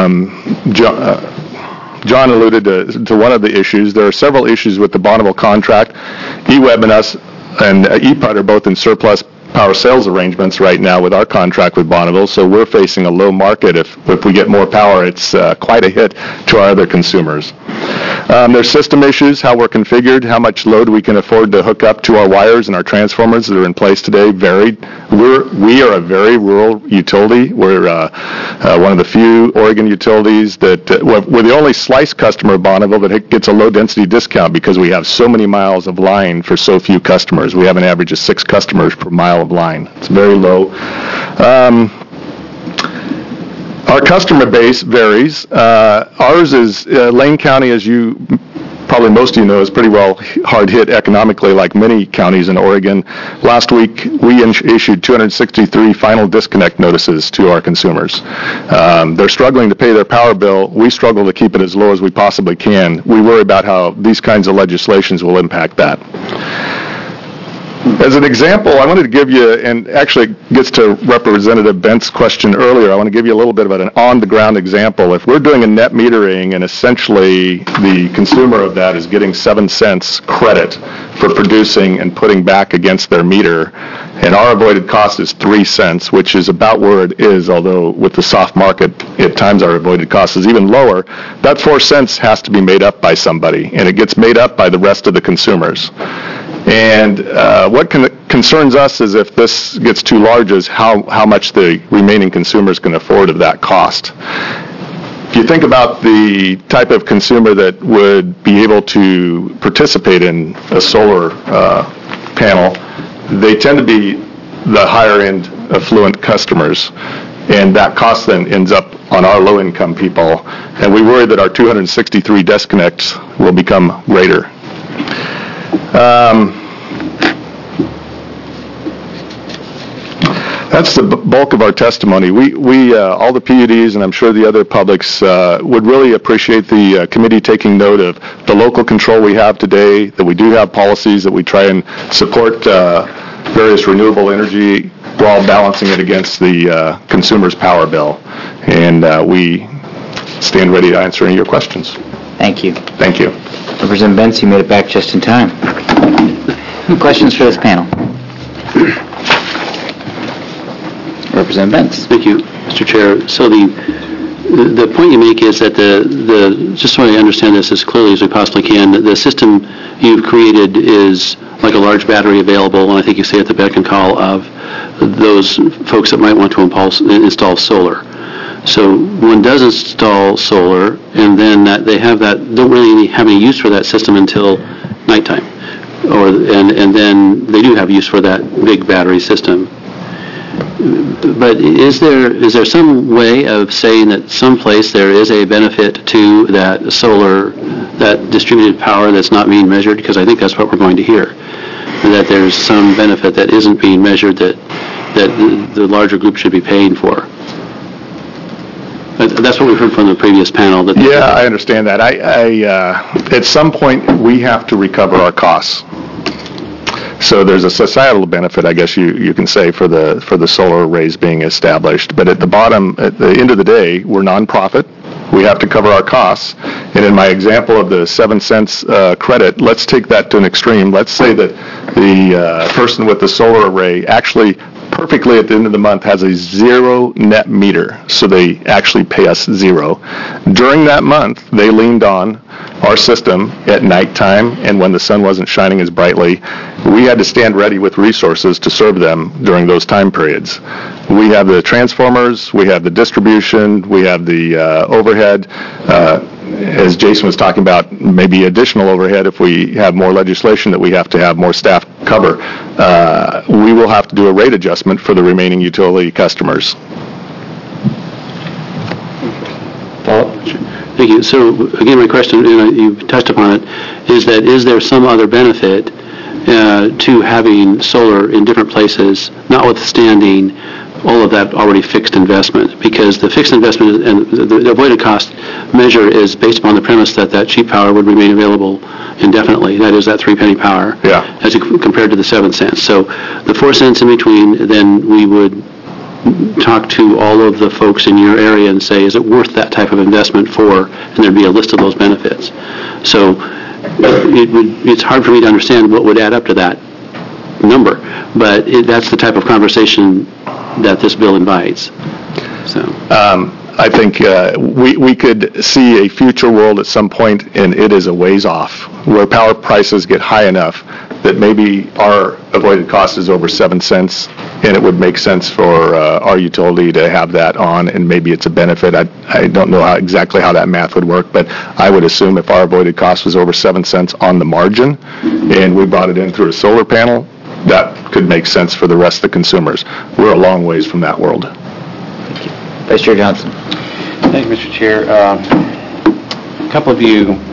John alluded to one of the issues. There are several issues with the Bonneville contract. EWEB and us and EPUD are both in surplus power sales arrangements right now with our contract with Bonneville, so we're facing a low market. If we get more power, it's quite a hit to our other consumers. There's system issues, how we're configured, how much load we can afford to hook up to our wires and our transformers that are in place today varied. We are a very rural utility. We're one of the few Oregon utilities that, we're the only slice customer of Bonneville that gets a low density discount because we have so many miles of line for so few customers. We have an average of 6 customers per mile of line. It's very low. Our customer base varies. Ours is Lane County, as you probably most of you know, is pretty well hard hit economically, like many counties in Oregon. Last week, we issued 263 final disconnect notices to our consumers. They're struggling to pay their power bill. We struggle to keep it as low as we possibly can. We worry about how these kinds of legislations will impact that. As an example, I wanted to give you, and actually it gets to Representative Bent's question earlier, I want to give you a little bit of an on-the-ground example. If we're doing a net metering and essentially the consumer of that is getting 7 cents credit for producing and putting back against their meter, and our avoided cost is 3 cents, which is about where it is, although with the soft market, at times our avoided cost is even lower, that 4 cents has to be made up by somebody, and it gets made up by the rest of the consumers. And what concerns us is if this gets too large is how much the remaining consumers can afford of that cost. If you think about the type of consumer that would be able to participate in a solar panel, they tend to be the higher-end affluent customers, and that cost then ends up on our low-income people, and we worry that our 263 disconnects will become greater. That's the bulk of our testimony. We all the PUDs, and I'm sure the other publics, would really appreciate the committee taking note of the local control we have today, that we do have policies that we try and support various renewable energy while balancing it against the consumer's power bill. And we stand ready to answer any of your questions. Thank you. Thank you. Representative Bentz, you made it back just in time. Questions for this panel? Representative Bentz. Thank you, Mr. Chair. So the point you make is that just so I understand this as clearly as we possibly can, the system you've created is like a large battery available, and I think you say at the beck and call of those folks that might want to install solar. So one does install solar, and then don't really have any use for that system until nighttime, and then they do have use for that big battery system. But is there some way of saying that someplace there is a benefit to that solar, that distributed power that's not being measured? Because I think that's what we're going to hear, that there's some benefit that isn't being measured that the larger group should be paying for. That's what we heard from the previous panel. Yeah, I understand that. At some point, we have to recover our costs. So there's a societal benefit, I guess you can say, for the solar arrays being established. But at the end of the day, we're nonprofit. We have to cover our costs. And in my example of the 7 cents credit, let's take that to an extreme. Let's say that the person with the solar array actually perfectly at the end of the month has a 0 net meter, so they actually pay us 0. During that month, they leaned on our system at nighttime and when the sun wasn't shining as brightly. We had to stand ready with resources to serve them during those time periods. We have the transformers, we have the distribution, we have the overhead. As Jason was talking about, maybe additional overhead if we have more legislation that we have to have more staff cover. We will have to do a rate adjustment for the remaining utility customers. Thank you. So again, my question, and you touched upon it, is there some other benefit to having solar in different places, notwithstanding all of that already fixed investment? Because the fixed investment and the avoided cost measure is based upon the premise that cheap power would remain available indefinitely. That is that 3-penny power, as compared to the 7 cents. So the 4 cents in between, then we would talk to all of the folks in your area and say, is it worth that type of investment and there'd be a list of those benefits. So it's hard for me to understand what would add up to that number, but that's the type of conversation that this bill invites. So I think we could see a future world at some point, and it is a ways off, where power prices get high enough that maybe our avoided cost is over 7 cents, and it would make sense for our utility to have that on, and maybe it's a benefit. I don't know exactly how that math would work, but I would assume if our avoided cost was over 7 cents on the margin, and we brought it in through a solar panel, that could make sense for the rest of the consumers. We're a long ways from that world. Thank you. Vice Chair Johnson. Thank you, Mr. Chair. A couple of you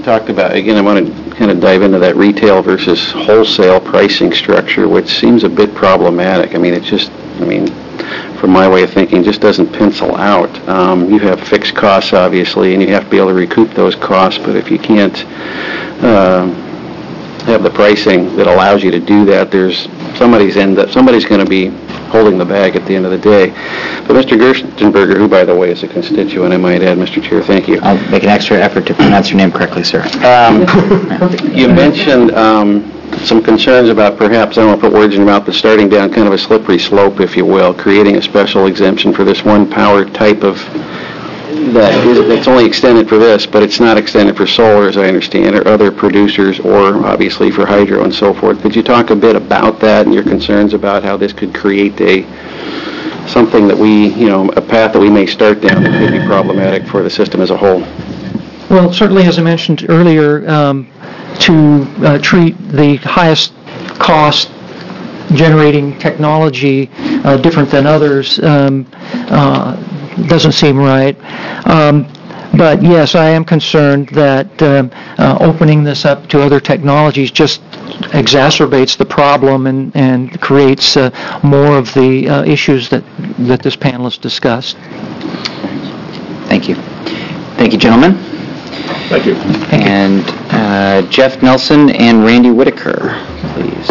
talked about, again, I want to kind of dive into that retail versus wholesale pricing structure, which seems a bit problematic. I mean, from my way of thinking, just doesn't pencil out. You have fixed costs, obviously, and you have to be able to recoup those costs, but if you can't have the pricing that allows you to do that, somebody's going to be holding the bag at the end of the day. But Mr. Gerstenberger, who, by the way, is a constituent, I might add, Mr. Chair, thank you. I'll make an extra effort to pronounce your name correctly, sir. You mentioned some concerns about perhaps, I don't want to put words in your mouth, but starting down kind of a slippery slope, if you will, creating a special exemption for this one power type of that's only extended for this, but it's not extended for solar, as I understand, or other producers, or obviously for hydro and so forth. Could you talk a bit about that and your concerns about how this could create something that a path that we may start down that could be problematic for the system as a whole? Well, certainly, as I mentioned earlier, to treat the highest cost generating technology different than others doesn't seem right. But yes, I am concerned that opening this up to other technologies just exacerbates the problem and creates more of the issues that this panel has discussed. Thank you. Thank you, gentlemen. Thank you. And Jeff Nelson and Randy Whitaker, please.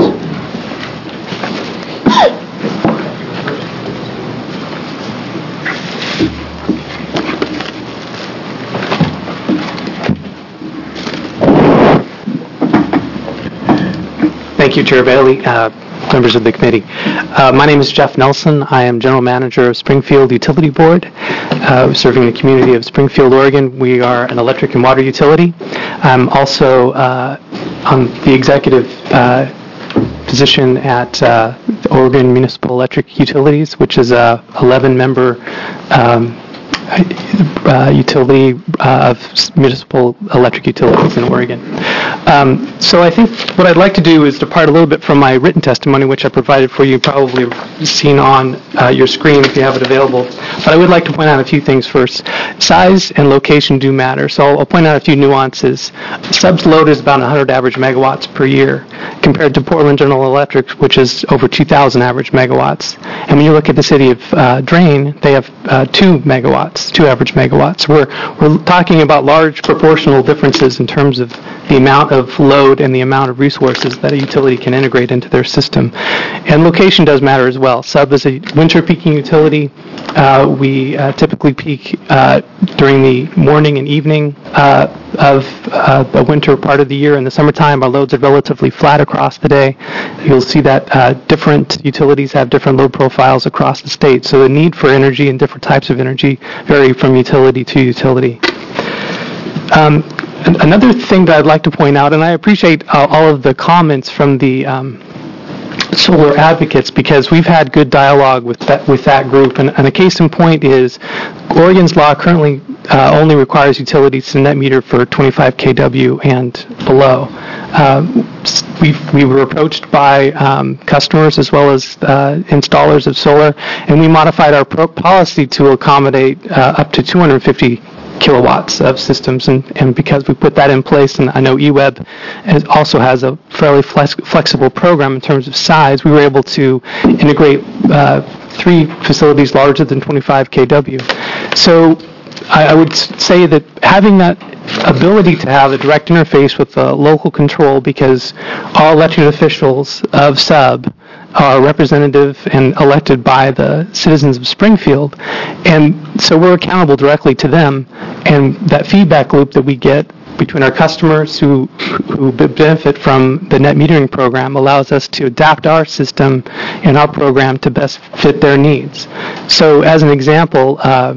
Thank you, Chair Bailey, members of the committee. My name is Jeff Nelson. I am General Manager of Springfield Utility Board, serving the community of Springfield, Oregon. We are an electric and water utility. I'm also on the executive position at Oregon Municipal Electric Utilities, which is a 11-member utility of municipal electric utilities in Oregon. So I think what I'd like to do is depart a little bit from my written testimony, which I provided for you, probably seen on your screen if you have it available. But I would like to point out a few things first. Size and location do matter, so I'll point out a few nuances. Sub's load is about 100 average megawatts per year, compared to Portland General Electric, which is over 2,000 average megawatts. And when you look at the city of Drain, they have 2 average megawatts. We're talking about large proportional differences in terms of the amount of load and the amount of resources that a utility can integrate into their system. And location does matter as well. Sub is a winter peaking utility. We typically peak during the morning and evening of the winter part of the year. In the summertime, our loads are relatively flat across the day. You'll see that different utilities have different load profiles across the state, so the need for energy and different types of energy vary from utility to utility. Another thing that I'd like to point out, and I appreciate all of the comments from the solar advocates, because we've had good dialogue with that group, and a case in point is Oregon's law currently only requires utilities to net meter for 25 kW and below. We were approached by customers as well as installers of solar, and we modified our policy to accommodate up to 250 kilowatts of systems, and because we put that in place, and I know eWeb also has a fairly flexible program in terms of size, we were able to integrate 3 facilities larger than 25 kW. So I would say that having that ability to have a direct interface with the local control, because all elected officials of SUB are representative and elected by the citizens of Springfield, and so we're accountable directly to them, and that feedback loop that we get between our customers who benefit from the net metering program allows us to adapt our system and our program to best fit their needs. So as an example,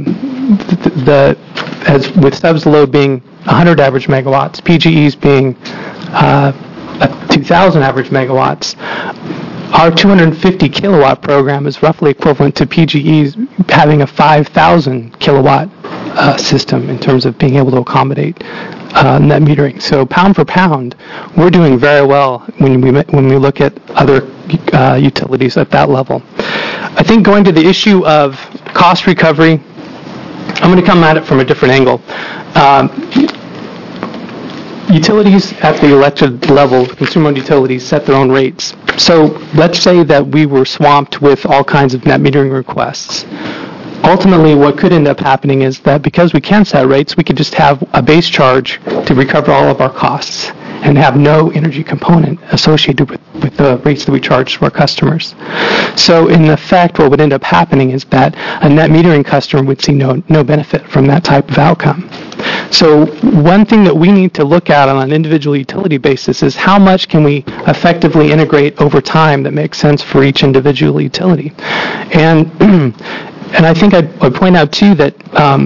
as with SUB's load being 100 average megawatts, PGE's being 2,000 average megawatts, our 250 kilowatt program is roughly equivalent to PGE's having a 5,000 kilowatt system in terms of being able to accommodate net metering. So pound for pound, we're doing very well when we look at other utilities at that level. I think going to the issue of cost recovery, I'm going to come at it from a different angle. utilities at the elected level, consumer-owned utilities, set their own rates. So let's say that we were swamped with all kinds of net metering requests. Ultimately, what could end up happening is that because we can set rates, we could just have a base charge to recover all of our costs and have no energy component associated with the rates that we charge to our customers. So in effect, what would end up happening is that a net metering customer would see no benefit from that type of outcome. So one thing that we need to look at on an individual utility basis is how much can we effectively integrate over time that makes sense for each individual utility. And I think I'd point out, too, that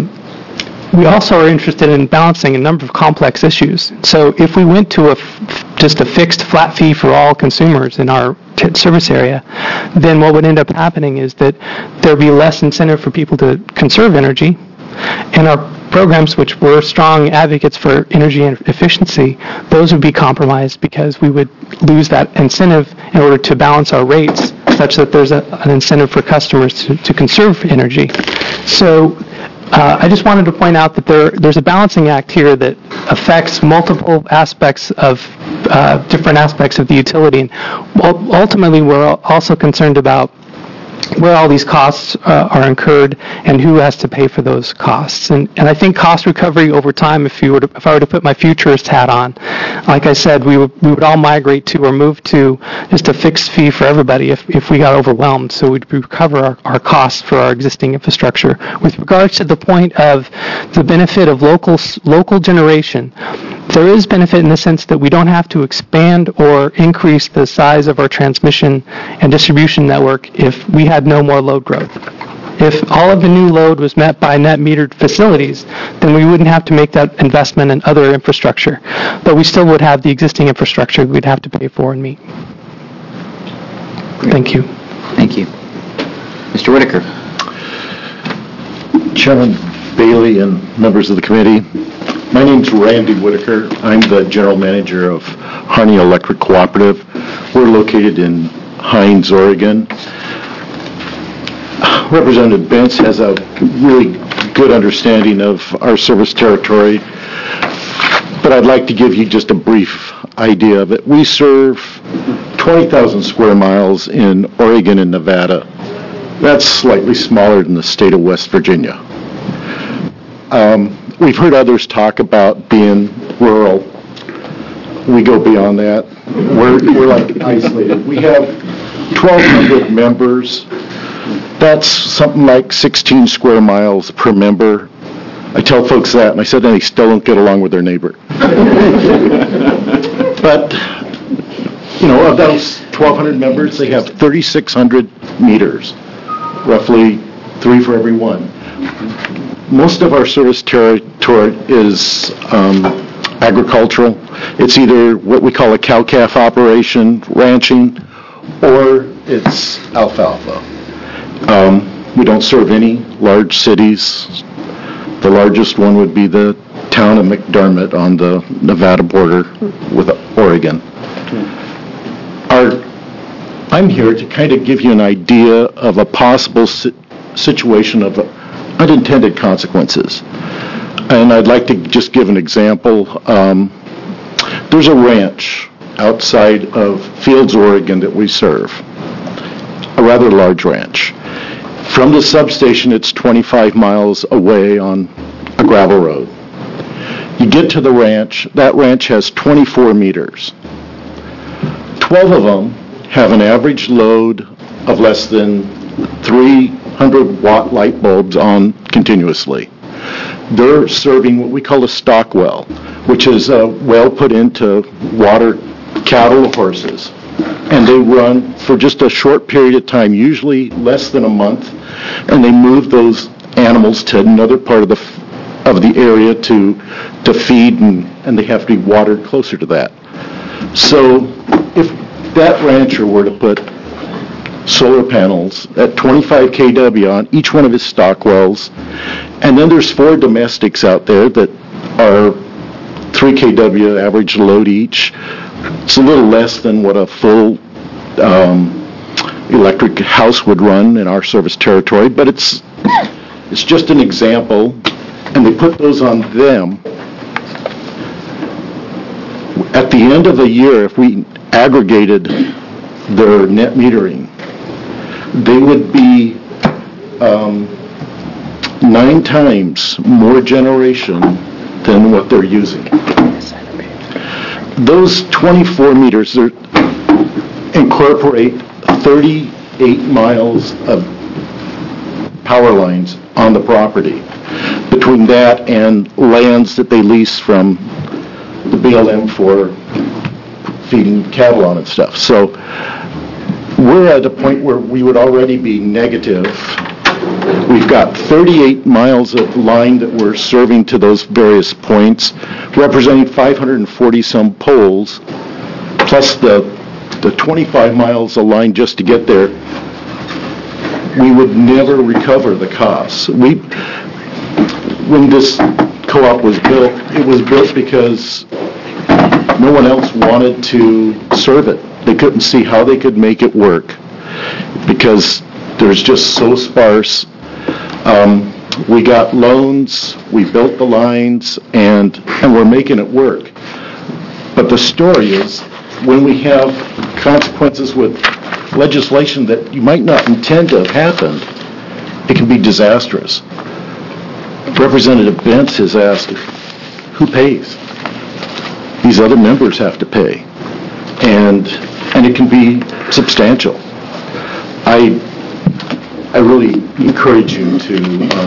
we also are interested in balancing a number of complex issues. So if we went to just a fixed flat fee for all consumers in our service area, then what would end up happening is that there would be less incentive for people to conserve energy, and our programs, which were strong advocates for energy and efficiency, those would be compromised because we would lose that incentive in order to balance our rates such that there's an incentive for customers to conserve energy. So I just wanted to point out that there's a balancing act here that affects multiple aspects of different aspects of the utility. And ultimately, we're also concerned about where all these costs are incurred and who has to pay for those costs. And I think cost recovery over time, if I were to put my futurist hat on, like I said, we would all migrate to or move to just a fixed fee for everybody if we got overwhelmed, so we'd recover our costs for our existing infrastructure. With regards to the point of the benefit of local generation, there is benefit in the sense that we don't have to expand or increase the size of our transmission and distribution network if we had no more load growth. If all of the new load was met by net metered facilities, then we wouldn't have to make that investment in other infrastructure. But we still would have the existing infrastructure we'd have to pay for and meet. Thank you. Thank you. Mr. Whitaker. Chairman Bailey and members of the committee, my name's Randy Whitaker. I'm the general manager of Harney Electric Cooperative. We're located in Hines, Oregon. Representative Bentz has a really good understanding of our service territory, but I'd like to give you just a brief idea of it. We serve 20,000 square miles in Oregon and Nevada. That's slightly smaller than the state of West Virginia. We've heard others talk about being rural. We go beyond that. We're like isolated. We have 1,200 members. That's something like 16 square miles per member. I tell folks that, and I said, they still don't get along with their neighbor. But, of those 1,200 members, they have 3,600 meters, roughly 3 for every one. Most of our service territory is agricultural. It's either what we call a cow-calf operation, ranching, or it's alfalfa. We don't serve any large cities. The largest one would be the town of McDermott on the Nevada border with Oregon. I'm here to kind of give you an idea of a possible situation of unintended consequences. And I'd like to just give an example. There's a ranch outside of Fields, Oregon that we serve, a rather large ranch. From the substation, it's 25 miles away on a gravel road. You get to the ranch. That ranch has 24 meters. 12 of them have an average load of less than 300-watt light bulbs on continuously. They're serving what we call a stock well, which is a well put into water cattle or horses. And they run for just a short period of time, usually less than a month, and they move those animals to another part of the area to feed, and they have to be watered closer to that. So if that rancher were to put solar panels at 25 kW on each one of his stock wells, and then there's 4 domestics out there that are 3 kW average load each. It's a little less than what a full electric house would run in our service territory, but it's just an example, and they put those on them. the end of the year, if we aggregated their net metering, they would be 9 times more generation than what they're using. Those 24 meters incorporate 38 miles of power lines on the property. Between that and lands that they lease from the BLM for feeding cattle on and stuff. So we're at a point where we would already be negative. We've got 38 miles of line that we're serving to those various points, representing 540 some poles, plus the 25 miles of line just to get there. We would never recover the costs. When this co-op was built, it was built because no one else wanted to serve it. They couldn't see how they could make it work because there's just so sparse. We got loans, we built the lines, and we're making it work. But the story is, when we have consequences with legislation that you might not intend to have happened, it can be disastrous. Representative Bentz has asked, who pays? These other members have to pay. And it can be substantial. I really encourage you to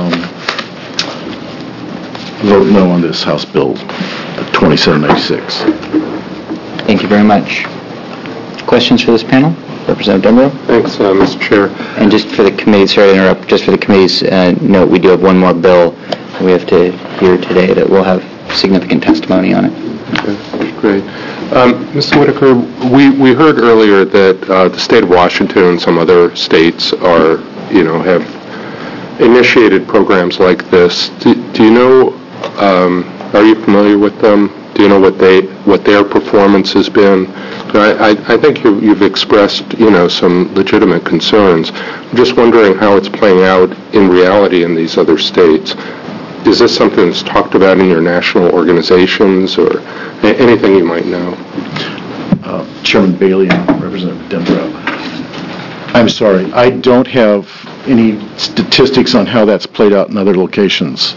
vote no on this House Bill 2796. Thank you very much. Questions for this panel? Representative Dembrow? Thanks, Mr. Chair. And just for the committee, sorry to interrupt, just for the committee's note, we do have one more bill that we have to hear today that will have significant testimony on it. Okay, great. Mr. Whitaker, we heard earlier that the state of Washington and some other states are, have initiated programs like this. Do you know, are you familiar with them? Do you know what their performance has been? I think you've expressed, some legitimate concerns. I'm just wondering how it's playing out in reality in these other states. Is this something that's talked about in your national organizations or anything you might know? Chairman Bailey and Representative Dembrow. I'm sorry, I don't have any statistics on how that's played out in other locations.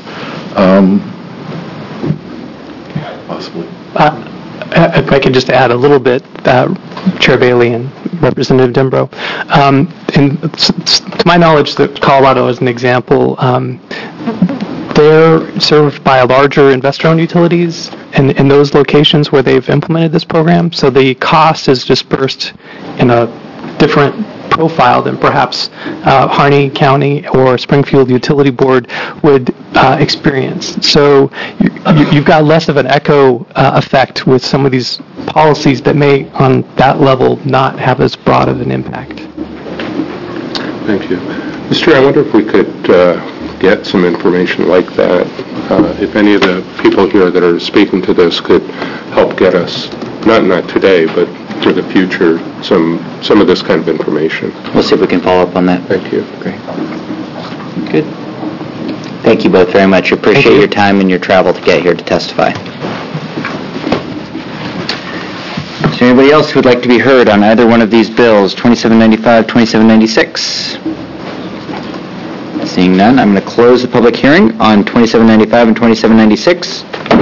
Possibly. If I could just add a little bit, Chair Bailey and Representative Dembrow. To my knowledge, Colorado, as an example, they're served by larger investor-owned utilities in those locations where they've implemented this program. So the cost is dispersed in a different profile than perhaps Harney County or Springfield Utility Board would experience. So you've got less of an echo effect with some of these policies that may, on that level, not have as broad of an impact. Thank you. Mr. Chair, I wonder if we could get some information like that. If any of the people here that are speaking to this could help get us, not today, but for the future, some of this kind of information. We'll see if we can follow up on that. Thank you. Great. Good. Thank you both very much. Appreciate your time and your travel to get here to testify. Is there anybody else who would like to be heard on either one of these bills, 2795, 2796? Seeing none, I'm going to close the public hearing on 2795 and 2796.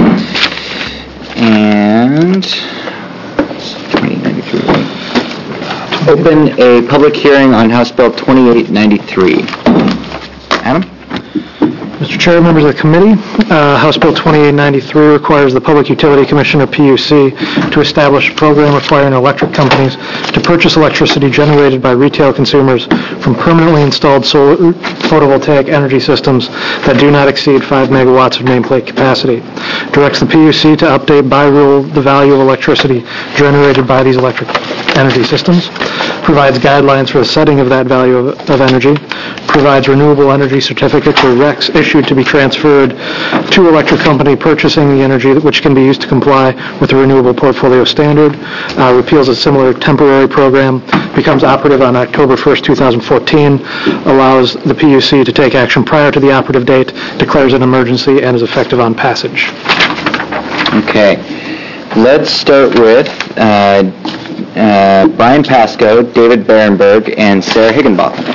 And 2093. Open a public hearing on House Bill 2893. Adam? Mr. Chair, members of the committee, House Bill 2893 requires the Public Utility Commission, or PUC, to establish a program requiring electric companies to purchase electricity generated by retail consumers from permanently installed solar photovoltaic energy systems that do not exceed 5 megawatts of nameplate capacity. Directs the PUC to update by rule the value of electricity generated by these electric energy systems, provides guidelines for the setting of that value of energy, provides renewable energy certificates or RECs issued to be transferred to electric company purchasing the energy which can be used to comply with the Renewable Portfolio Standard, repeals a similar temporary program, becomes operative on October 1st, 2014, allows the PUC to take action prior to the operative date, declares an emergency, and is effective on passage. Okay. Let's start with Brian Pasco, David Berenberg, and Sarah Higginbotham.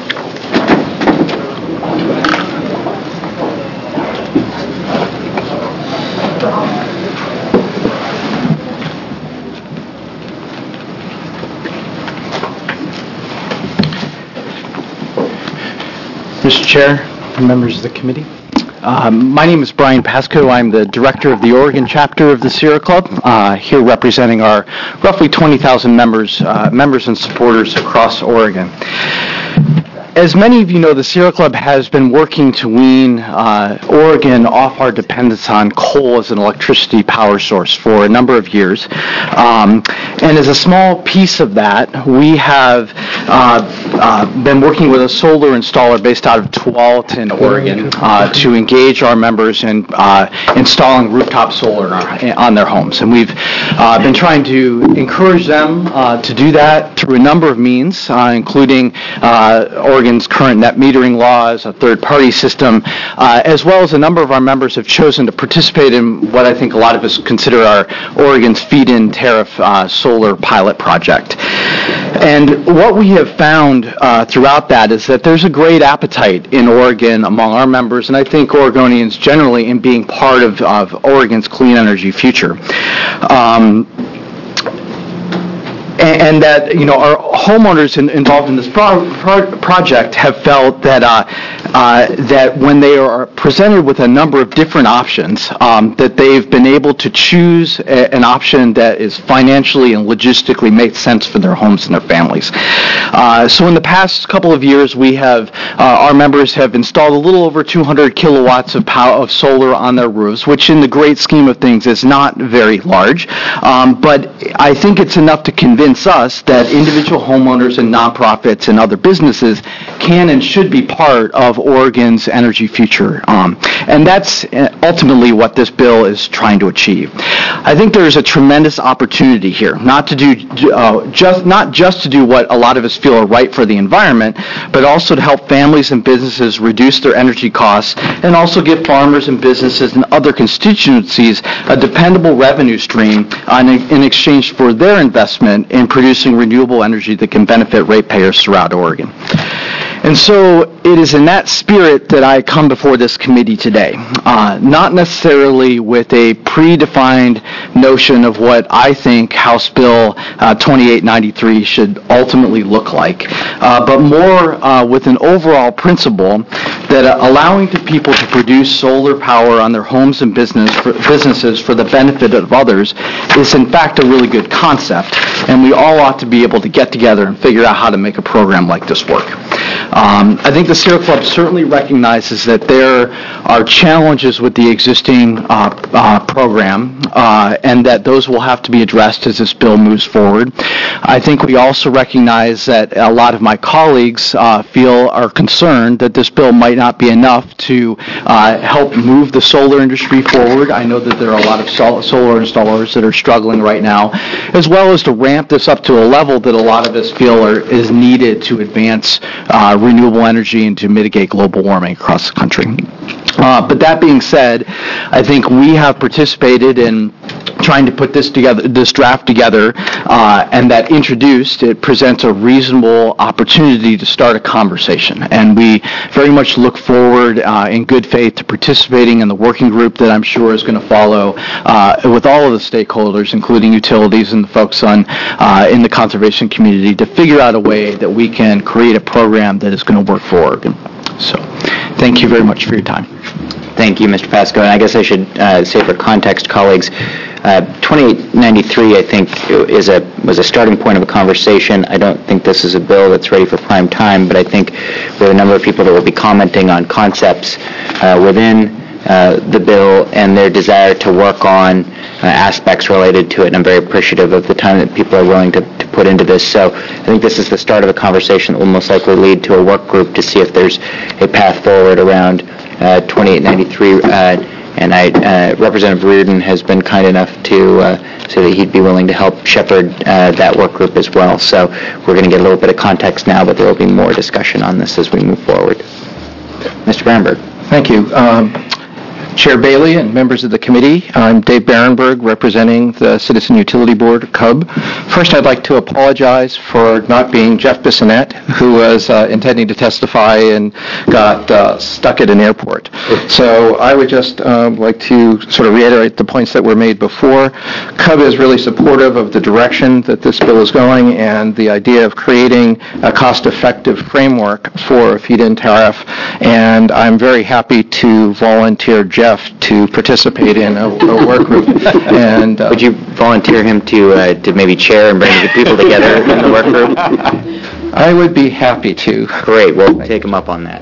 Mr. Chair, members of the committee. My name is Brian Pasco. I'm the director of the Oregon chapter of the Sierra Club, here representing our roughly 20,000 members and supporters across Oregon. As many of you know, the Sierra Club has been working to wean Oregon off our dependence on coal as an electricity power source for a number of years. And as a small piece of that, we have been working with a solar installer based out of Tualatin, Oregon, to engage our members in installing rooftop solar on their homes. And we've been trying to encourage them to do that through a number of means, including Oregon's current net metering laws, a third-party system, as well as a number of our members have chosen to participate in what I think a lot of us consider our Oregon's feed-in tariff solar pilot project. And what we have found throughout that is that there's a great appetite in Oregon among our members, and I think Oregonians generally, in being part of Oregon's clean energy future. And that, you know, our homeowners involved in this project have felt that that when they are presented with a number of different options, that they've been able to choose an option that is financially and logistically makes sense for their homes and their families. So in the past couple of years, we have our members have installed a little over 200 kilowatts of power of solar on their roofs, which in the great scheme of things is not very large, but I think it's enough to convince us that individual homeowners and nonprofits and other businesses can and should be part of Oregon's energy future. And that's ultimately what this bill is trying to achieve. I think there's a tremendous opportunity here, not just to do what a lot of us feel are right for the environment, but also to help families and businesses reduce their energy costs and also give farmers and businesses and other constituencies a dependable revenue stream in exchange for their investment in producing renewable energy that can benefit ratepayers throughout Oregon. And so it is in that spirit that I come before this committee today, not necessarily with a predefined notion of what I think House Bill 2893 should ultimately look like, but more with an overall principle that allowing people to produce solar power on their homes and businesses for the benefit of others is in fact a really good concept, and we all ought to be able to get together and figure out how to make a program like this work. I think the Sierra Club certainly recognizes that there are challenges with the existing program and that those will have to be addressed as this bill moves forward. I think we also recognize that a lot of my colleagues are concerned that this bill might not be enough to help move the solar industry forward. I know that there are a lot of solar installers that are struggling right now, as well as to ramp this up to a level that a lot of us feel is needed to advance renewable energy and to mitigate global warming across the country. But that being said, I think we have participated in trying to put this draft together, and that it presents a reasonable opportunity to start a conversation. And we very much look forward in good faith to participating in the working group that I'm sure is going to follow with all of the stakeholders, including utilities and the folks in the conservation community, to figure out a way that we can create a program that is going to work for Oregon. So thank you very much for your time. Thank you, Mr. Pasco. And I guess I should say for context, colleagues, 2893, I think, was a starting point of a conversation. I don't think this is a bill that's ready for prime time, but I think there are a number of people that will be commenting on concepts within the bill and their desire to work on aspects related to it, and I'm very appreciative of the time that people are willing to put into this. So I think this is the start of a conversation that will most likely lead to a work group to see if there's a path forward around 2893, and Representative Reardon has been kind enough to say that he'd be willing to help shepherd that work group as well. So we're going to get a little bit of context now, but there will be more discussion on this as we move forward. Mr. Berenberg. Thank you. Chair Bailey and members of the committee, I'm Dave Barenberg, representing the Citizen Utility Board, CUB. First, I'd like to apologize for not being Jeff Bissonette, who was intending to testify and got stuck at an airport. So I would just like to sort of reiterate the points that were made before. CUB is really supportive of the direction that this bill is going and the idea of creating a cost-effective framework for a feed-in tariff, and I'm very happy to volunteer Jeff to participate in a work group. And would you volunteer him to maybe chair and bring the people together in the work group? I would be happy to. Great, we'll take him up on that.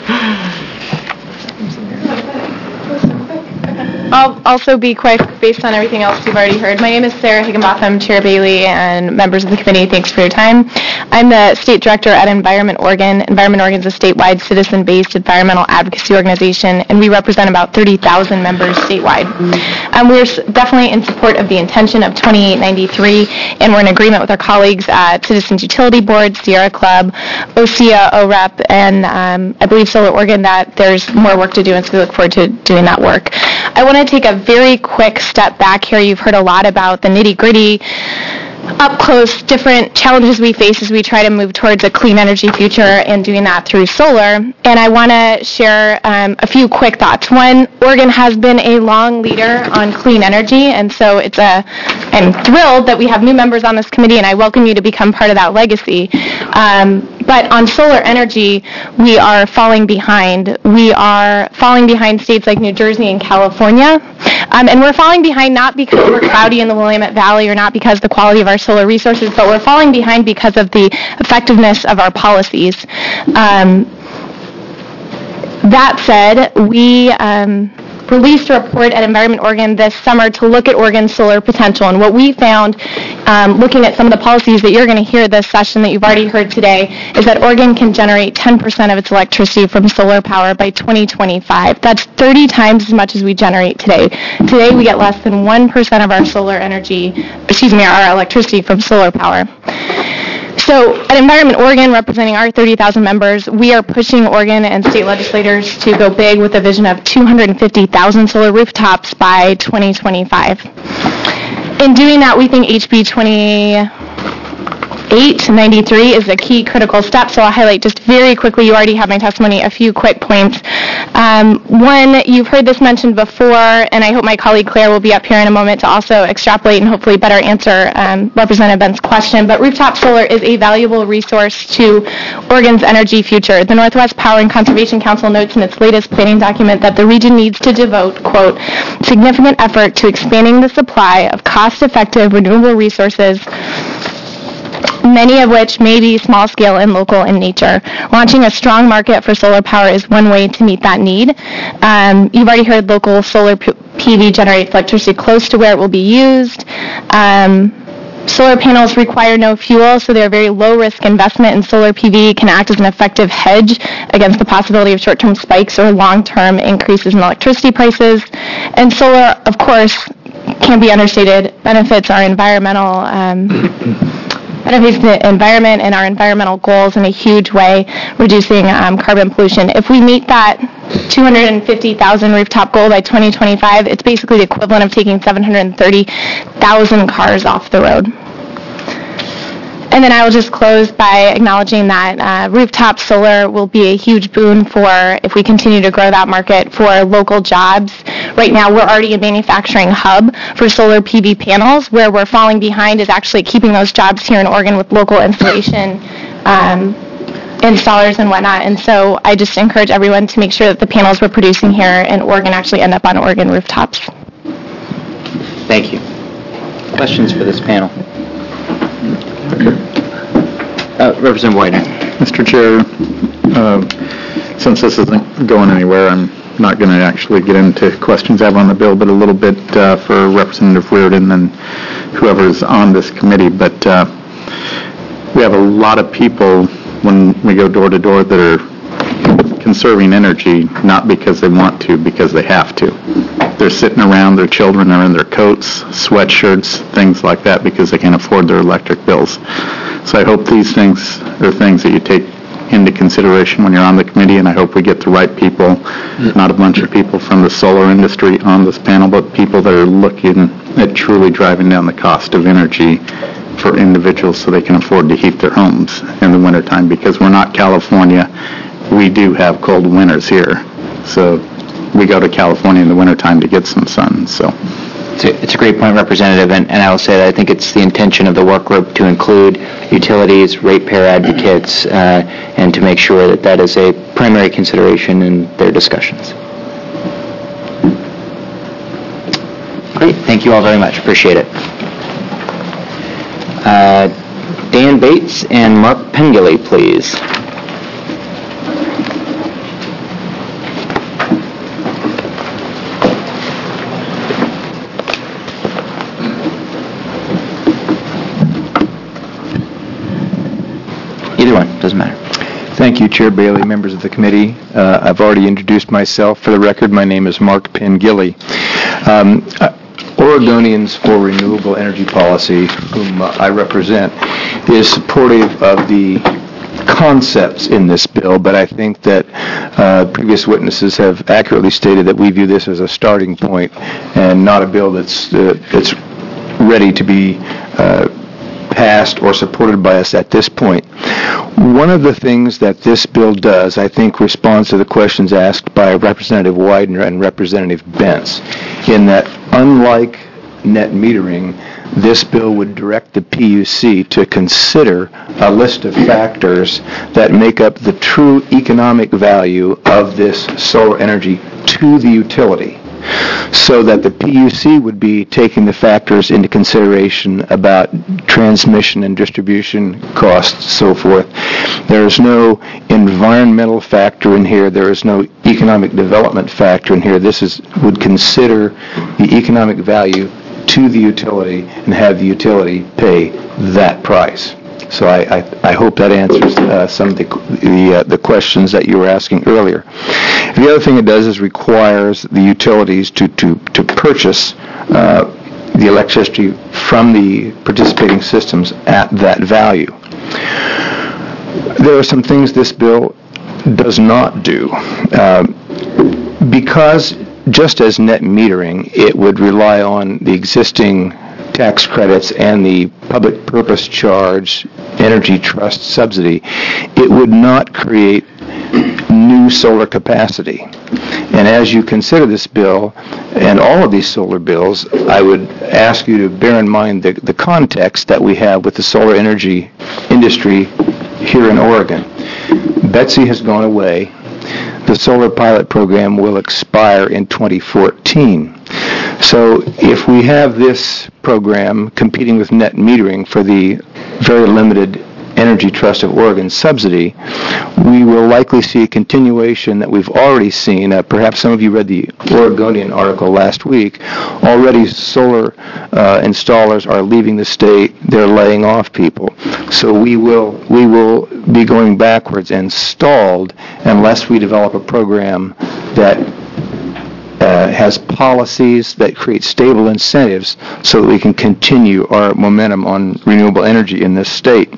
I'll also be quick based on everything else you've already heard. My name is Sarah Higginbotham, Chair Bailey, and members of the committee. Thanks for your time. I'm the State Director at Environment Oregon. Environment Oregon is a statewide citizen-based environmental advocacy organization, and we represent about 30,000 members statewide. We're definitely in support of the intention of 2893, and we're in agreement with our colleagues at Citizens Utility Board, Sierra Club, OSEA, OREP, and I believe Solar Oregon that there's more work to do, and so we look forward to doing that work. I want to take a very quick step back here. You've heard a lot about the nitty-gritty, up-close, different challenges we face as we try to move towards a clean energy future and doing that through solar. And I want to share a few quick thoughts. One, Oregon has been a long leader on clean energy, and so I'm thrilled that we have new members on this committee, and I welcome you to become part of that legacy. But on solar energy, we are falling behind. We are falling behind states like New Jersey and California. And we're falling behind not because we're cloudy in the Willamette Valley or not because of the quality of our solar resources, but we're falling behind because of the effectiveness of our policies. That said, we released a report at Environment Oregon this summer to look at Oregon's solar potential. And what we found, looking at some of the policies that you're going to hear this session that you've already heard today, is that Oregon can generate 10% of its electricity from solar power by 2025. That's 30 times as much as we generate today. Today we get less than 1% of our our electricity from solar power. So at Environment Oregon, representing our 30,000 members, we are pushing Oregon and state legislators to go big with a vision of 250,000 solar rooftops by 2025. In doing that, we think HB 2893 is a key critical step, so I'll highlight just very quickly, you already have my testimony, a few quick points. One, you've heard this mentioned before, and I hope my colleague Claire will be up here in a moment to also extrapolate and hopefully better answer Representative Bent's question, but rooftop solar is a valuable resource to Oregon's energy future. The Northwest Power and Conservation Council notes in its latest planning document that the region needs to devote, quote, significant effort to expanding the supply of cost-effective renewable resources, many of which may be small-scale and local in nature. Launching a strong market for solar power is one way to meet that need. You've already heard local solar PV generates electricity close to where it will be used. Solar panels require no fuel, so they're a very low-risk investment, and solar PV can act as an effective hedge against the possibility of short-term spikes or long-term increases in electricity prices. And solar, of course, can't be understated, benefits our environmental benefits the environment and our environmental goals in a huge way, reducing carbon pollution. If we meet that 250,000 rooftop goal by 2025, it's basically the equivalent of taking 730,000 cars off the road. And then I will just close by acknowledging that rooftop solar will be a huge boon for, if we continue to grow that market, for local jobs. Right now, we're already a manufacturing hub for solar PV panels. Where we're falling behind is actually keeping those jobs here in Oregon with local installation installers and whatnot. And so I just encourage everyone to make sure that the panels we're producing here in Oregon actually end up on Oregon rooftops. Thank you. Questions for this panel? Representative White. Mr. Chair, since this isn't going anywhere, I'm not going to actually get into questions I have on the bill, but a little bit for Representative Reardon and whoever's on this committee. But we have a lot of people when we go door to door that are conserving energy, not because they want to, because they have to. They're sitting around, their children are in their coats, sweatshirts, things like that, because they can't afford their electric bills. So I hope these things are things that you take into consideration when you're on the committee, and I hope we get the right people, not a bunch of people from the solar industry on this panel, but people that are looking at truly driving down the cost of energy for individuals so they can afford to heat their homes in the wintertime, because we're not California. We do have cold winters here, so we go to California in the wintertime to get some sun, so. It's a great point, Representative, and I will say that I think it's the intention of the work group to include utilities, ratepayer advocates, and to make sure that that is a primary consideration in their discussions. Great. Thank you all very much. Appreciate it. Dan Bates and Mark Pengilly, please. Either one, doesn't matter. Thank you, Chair Bailey, members of the committee. I've already introduced myself. For the record, my name is Mark Pengilly. Oregonians for Renewable Energy Policy, whom I represent, is supportive of the concepts in this bill, but I think that previous witnesses have accurately stated that we view this as a starting point and not a bill that's ready to be passed or supported by us at this point. One of the things that this bill does, I think, responds to the questions asked by Representative Widener and Representative Bentz, in that unlike net metering, this bill would direct the PUC to consider a list of factors that make up the true economic value of this solar energy to the utility, so that the PUC would be taking the factors into consideration about transmission and distribution costs, so forth. There is no environmental factor in here. There is no economic development factor in here. This would consider the economic value to the utility and have the utility pay that price. So I hope that answers some of the questions that you were asking earlier. The other thing it does is requires the utilities to purchase the electricity from the participating systems at that value. There are some things this bill does not do. Because just as net metering, it would rely on the existing tax credits and the public purpose charge energy trust subsidy, it would not create new solar capacity. And as you consider this bill and all of these solar bills, I would ask you to bear in mind the context that we have with the solar energy industry here in Oregon. Betsy has gone away. The solar pilot program will expire in 2014. So if we have this program competing with net metering for the very limited Energy Trust of Oregon subsidy, we will likely see a continuation that we've already seen. Perhaps some of you read the Oregonian article last week. Already solar installers are leaving the state. They're laying off people. So we will be going backwards and stalled unless we develop a program that has policies that create stable incentives so that we can continue our momentum on renewable energy in this state.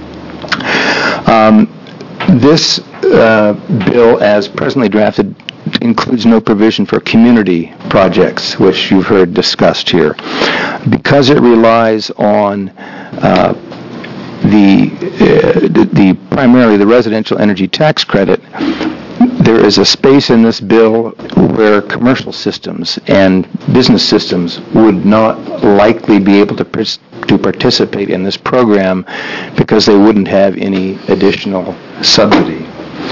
This bill, as presently drafted, includes no provision for community projects, which you've heard discussed here. Because it relies on primarily the residential energy tax credit, there is a space in this bill where commercial systems and business systems would not likely be able to participate in this program because they wouldn't have any additional subsidy.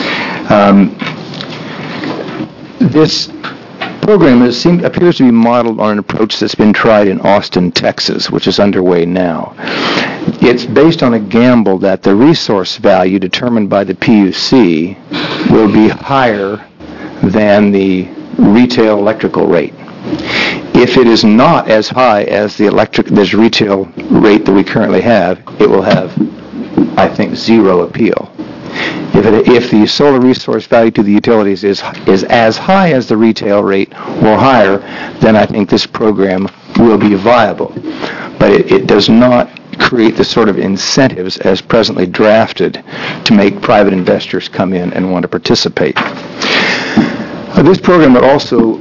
This program appears to be modeled on an approach that's been tried in Austin, Texas, which is underway now. It's based on a gamble that the resource value determined by the PUC will be higher than the retail electrical rate. If it is not as high as this retail rate that we currently have, it will have, I think, zero appeal. If the solar resource value to the utilities is as high as the retail rate or higher, then I think this program will be viable. But it does not create the sort of incentives as presently drafted to make private investors come in and want to participate. This program would also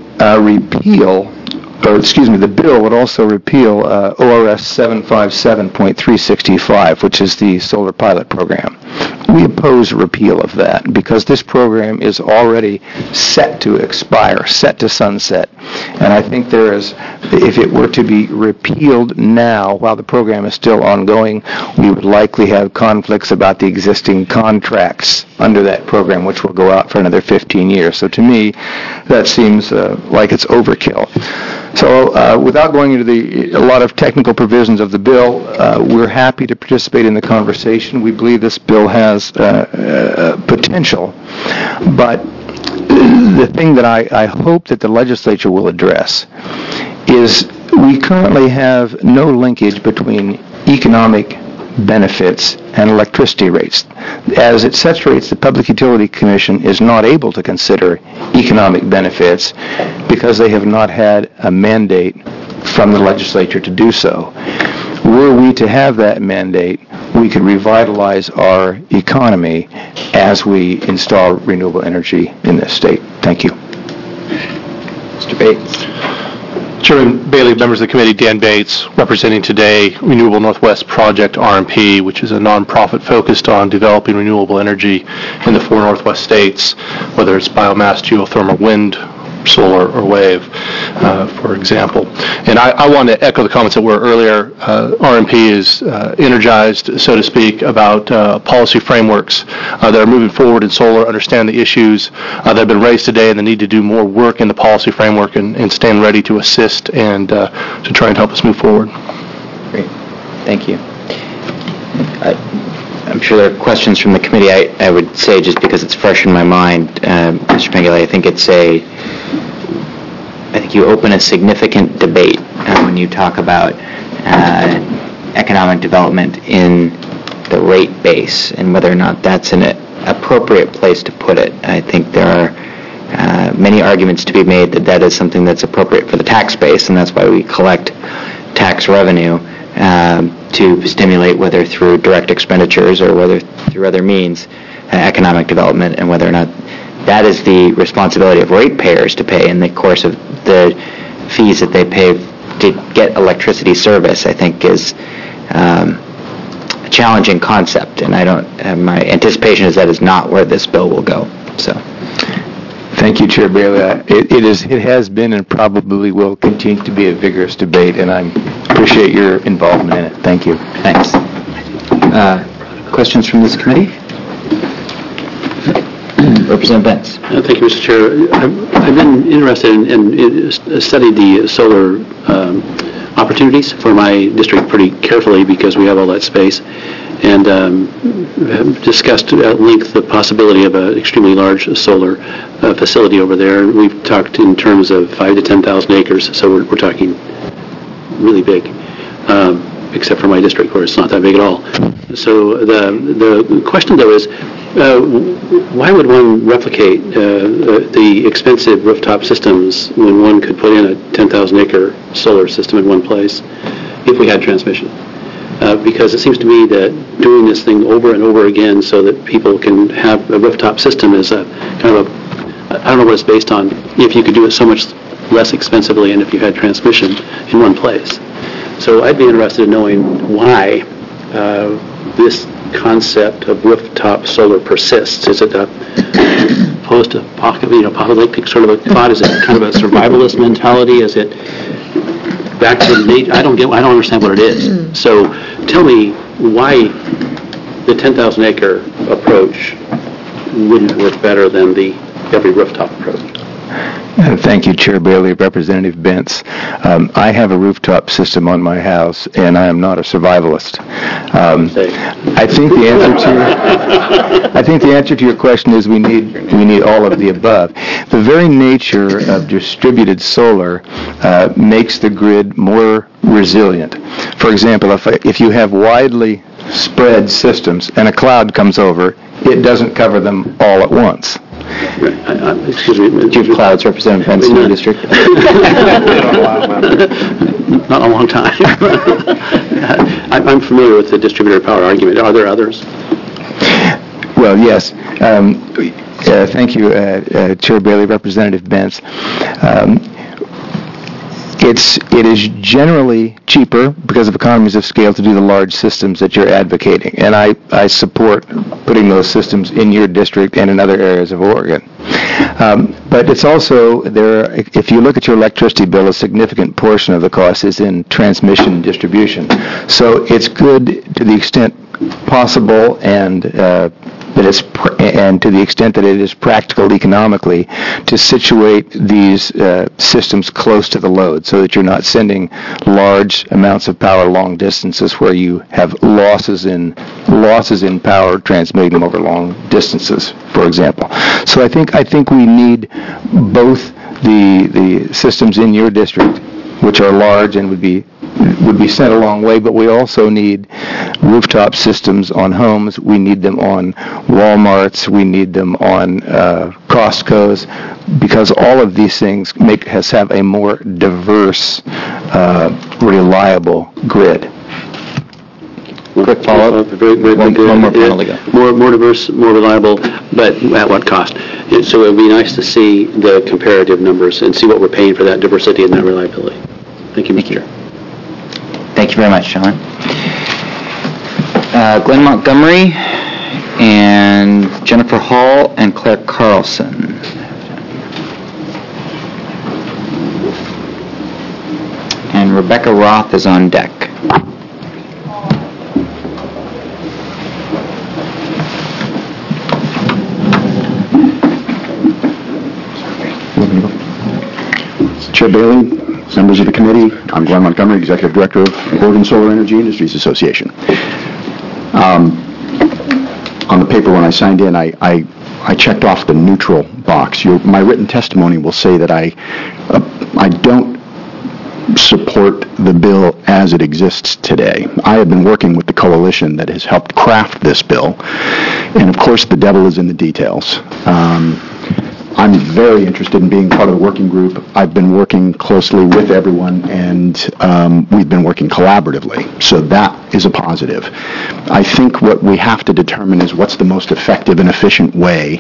the bill would also repeal ORS 757.365, which is the solar pilot program. We oppose repeal of that because this program is already set to expire, set to sunset. And I think if it were to be repealed now while the program is still ongoing, we would likely have conflicts about the existing contracts under that program, which will go out for another 15 years. So to me, that seems like it's overkill. So without going into a lot of technical provisions of the bill, we're happy to participate in the conversation. We believe this bill has potential, but the thing that I hope that the legislature will address is we currently have no linkage between economic benefits and electricity rates. As it sets rates, the Public Utility Commission is not able to consider economic benefits because they have not had a mandate from the legislature to do so. Were we to have that mandate, we could revitalize our economy as we install renewable energy in this state. Thank you. Mr. Bates. Chairman Bailey, members of the committee, Dan Bates, representing today Renewable Northwest Project, RMP, which is a nonprofit focused on developing renewable energy in the 4 Northwest states, whether it's biomass, geothermal, wind, solar, or wave, for example. And I want to echo the comments that were earlier. RMP is energized, so to speak, about policy frameworks that are moving forward in solar, understand the issues that have been raised today and the need to do more work in the policy framework and stand ready to assist and to try and help us move forward. Great. Thank you. I'm sure there are questions from the committee. I would say, just because it's fresh in my mind, Mr. Pengilly, I think you open a significant debate when you talk about economic development in the rate base and whether or not that's an appropriate place to put it. I think there are many arguments to be made that is something that's appropriate for the tax base, and that's why we collect tax revenue to stimulate, whether through direct expenditures or whether through other means, economic development, and whether or not that is the responsibility of ratepayers to pay in the course of the fees that they pay to get electricity service, I think is a challenging concept, and my anticipation is that is not where this bill will go. So, thank you, Chair Bailey. It has been and probably will continue to be a vigorous debate, and I appreciate your involvement in it. Thank you. Thanks. Questions from this committee? Representative Bentz. Thank you, Mr. Chair. I've been interested and studied the solar opportunities for my district pretty carefully because we have all that space, and have discussed at length the possibility of an extremely large solar facility over there. We've talked in terms of 5,000 to 10,000 acres, so we're talking really big, except for my district where it's not that big at all. So the question, though, is why would one replicate the expensive rooftop systems when one could put in a 10,000-acre solar system in one place if we had transmission? Because it seems to me that doing this thing over and over again so that people can have a rooftop system is a kind of I don't know what it's based on, if you could do it so much less expensively and if you had transmission in one place. So I'd be interested in knowing why this concept of rooftop solar persists. Is it post-apocalyptic sort of a thought? Is it kind of a survivalist mentality? Is it back to nature? I don't understand what it is. So tell me why the 10,000-acre approach wouldn't work better than the every rooftop approach. Thank you, Chair Bailey. Representative Bentz. I have a rooftop system on my house, and I am not a survivalist. I think the answer to your question is we need all of the above. The very nature of distributed solar makes the grid more resilient. For example, if you have widely spread systems and a cloud comes over, it doesn't cover them all at once. Excuse me. Do you have clouds, Representative Bentz, in your district? Not a long time. I'm familiar with the distributed power argument. Are there others? Well, yes. Thank you, Chair Bailey, Representative Bentz. It is generally cheaper because of economies of scale to do the large systems that you're advocating, and I support putting those systems in your district and in other areas of Oregon. But it's also, if you look at your electricity bill, a significant portion of the cost is in transmission and distribution. So it's good to the extent possible and to the extent that it is practical economically to situate these systems close to the load so that you're not sending large amounts of power long distances where you have losses in power transmitting them over long distances, for example. So I think we need both the systems in your district, which are large and would be sent a long way, but we also need rooftop systems on homes. We need them on Walmarts. We need them on Costco's, because all of these things have a more diverse, reliable grid. Quick follow-up. One more panel to go. More diverse, more reliable, but at what cost? So it would be nice to see the comparative numbers and see what we're paying for that diversity and that reliability. Thank you, Mr. Chair. Thank you very much, John. Glenn Montgomery and Jennifer Hall and Claire Carlson. And Rebecca Roth is on deck. Chair Bailey, members of the committee, I'm Glenn Montgomery, Executive Director of Oregon Solar Energy Industries Association. On the paper when I signed in, I checked off the neutral box. My written testimony will say that I don't support the bill as it exists today. I have been working with the coalition that has helped craft this bill, and of course the devil is in the details. I'm very interested in being part of the working group. I've been working closely with everyone, and we've been working collaboratively, so that is a positive. I think what we have to determine is what's the most effective and efficient way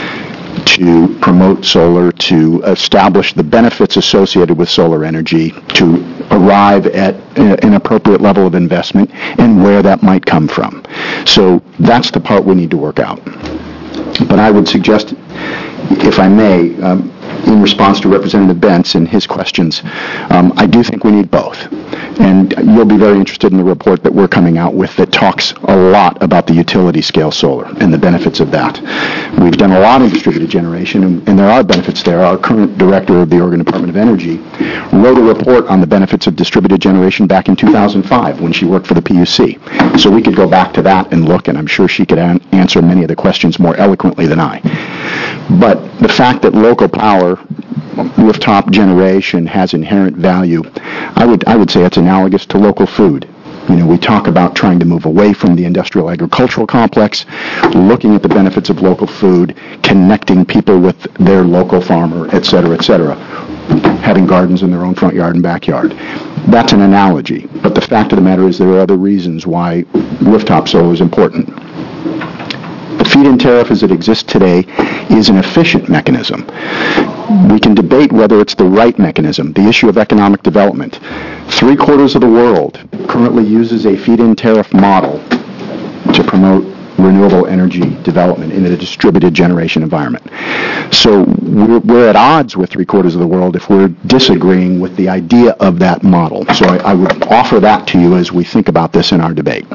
to promote solar, to establish the benefits associated with solar energy, to arrive at an appropriate level of investment, and where that might come from. So that's the part we need to work out. But I would suggest, if I may, in response to Representative Bentz and his questions, I do think we need both. And you'll be very interested in the report that we're coming out with that talks a lot about the utility scale solar and the benefits of that. We've done a lot in distributed generation, and there are benefits there. Our current director of the Oregon Department of Energy wrote a report on the benefits of distributed generation back in 2005 when she worked for the PUC. So we could go back to that and look, and I'm sure she could answer many of the questions more eloquently than I. But the fact that local power, rooftop generation, has inherent value, I would say it's analogous to local food. You know, we talk about trying to move away from the industrial agricultural complex, looking at the benefits of local food, connecting people with their local farmer, et cetera, having gardens in their own front yard and backyard. That's an analogy, but the fact of the matter is there are other reasons why rooftop solar is important. The feed-in tariff as it exists today is an efficient mechanism. We can debate whether it's the right mechanism, the issue of economic development. 3/4 of the world currently uses a feed-in tariff model to promote renewable energy development in a distributed generation environment. So we're at odds with 3/4 of the world if we're disagreeing with the idea of that model. So I would offer that to you as we think about this in our debate.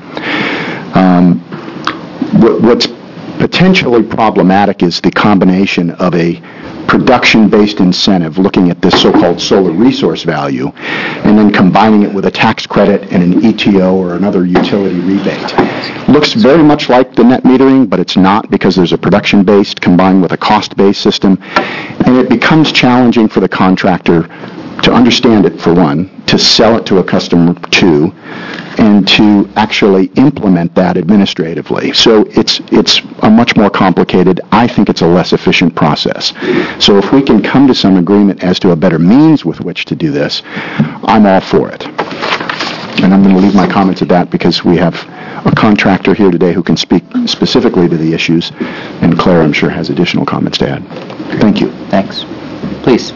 What's potentially problematic is the combination of a production-based incentive, looking at this so-called solar resource value, and then combining it with a tax credit and an ETO or another utility rebate. Looks very much like the net metering, but it's not, because there's a production-based combined with a cost-based system, and it becomes challenging for the contractor to understand it, for one, to sell it to a customer, two, and to actually implement that administratively. So it's a much more complicated, I think it's a less efficient process. So if we can come to some agreement as to a better means with which to do this, I'm all for it. And I'm going to leave my comments at that because we have a contractor here today who can speak specifically to the issues, and Claire, I'm sure, has additional comments to add. Thank you. Thanks. Please.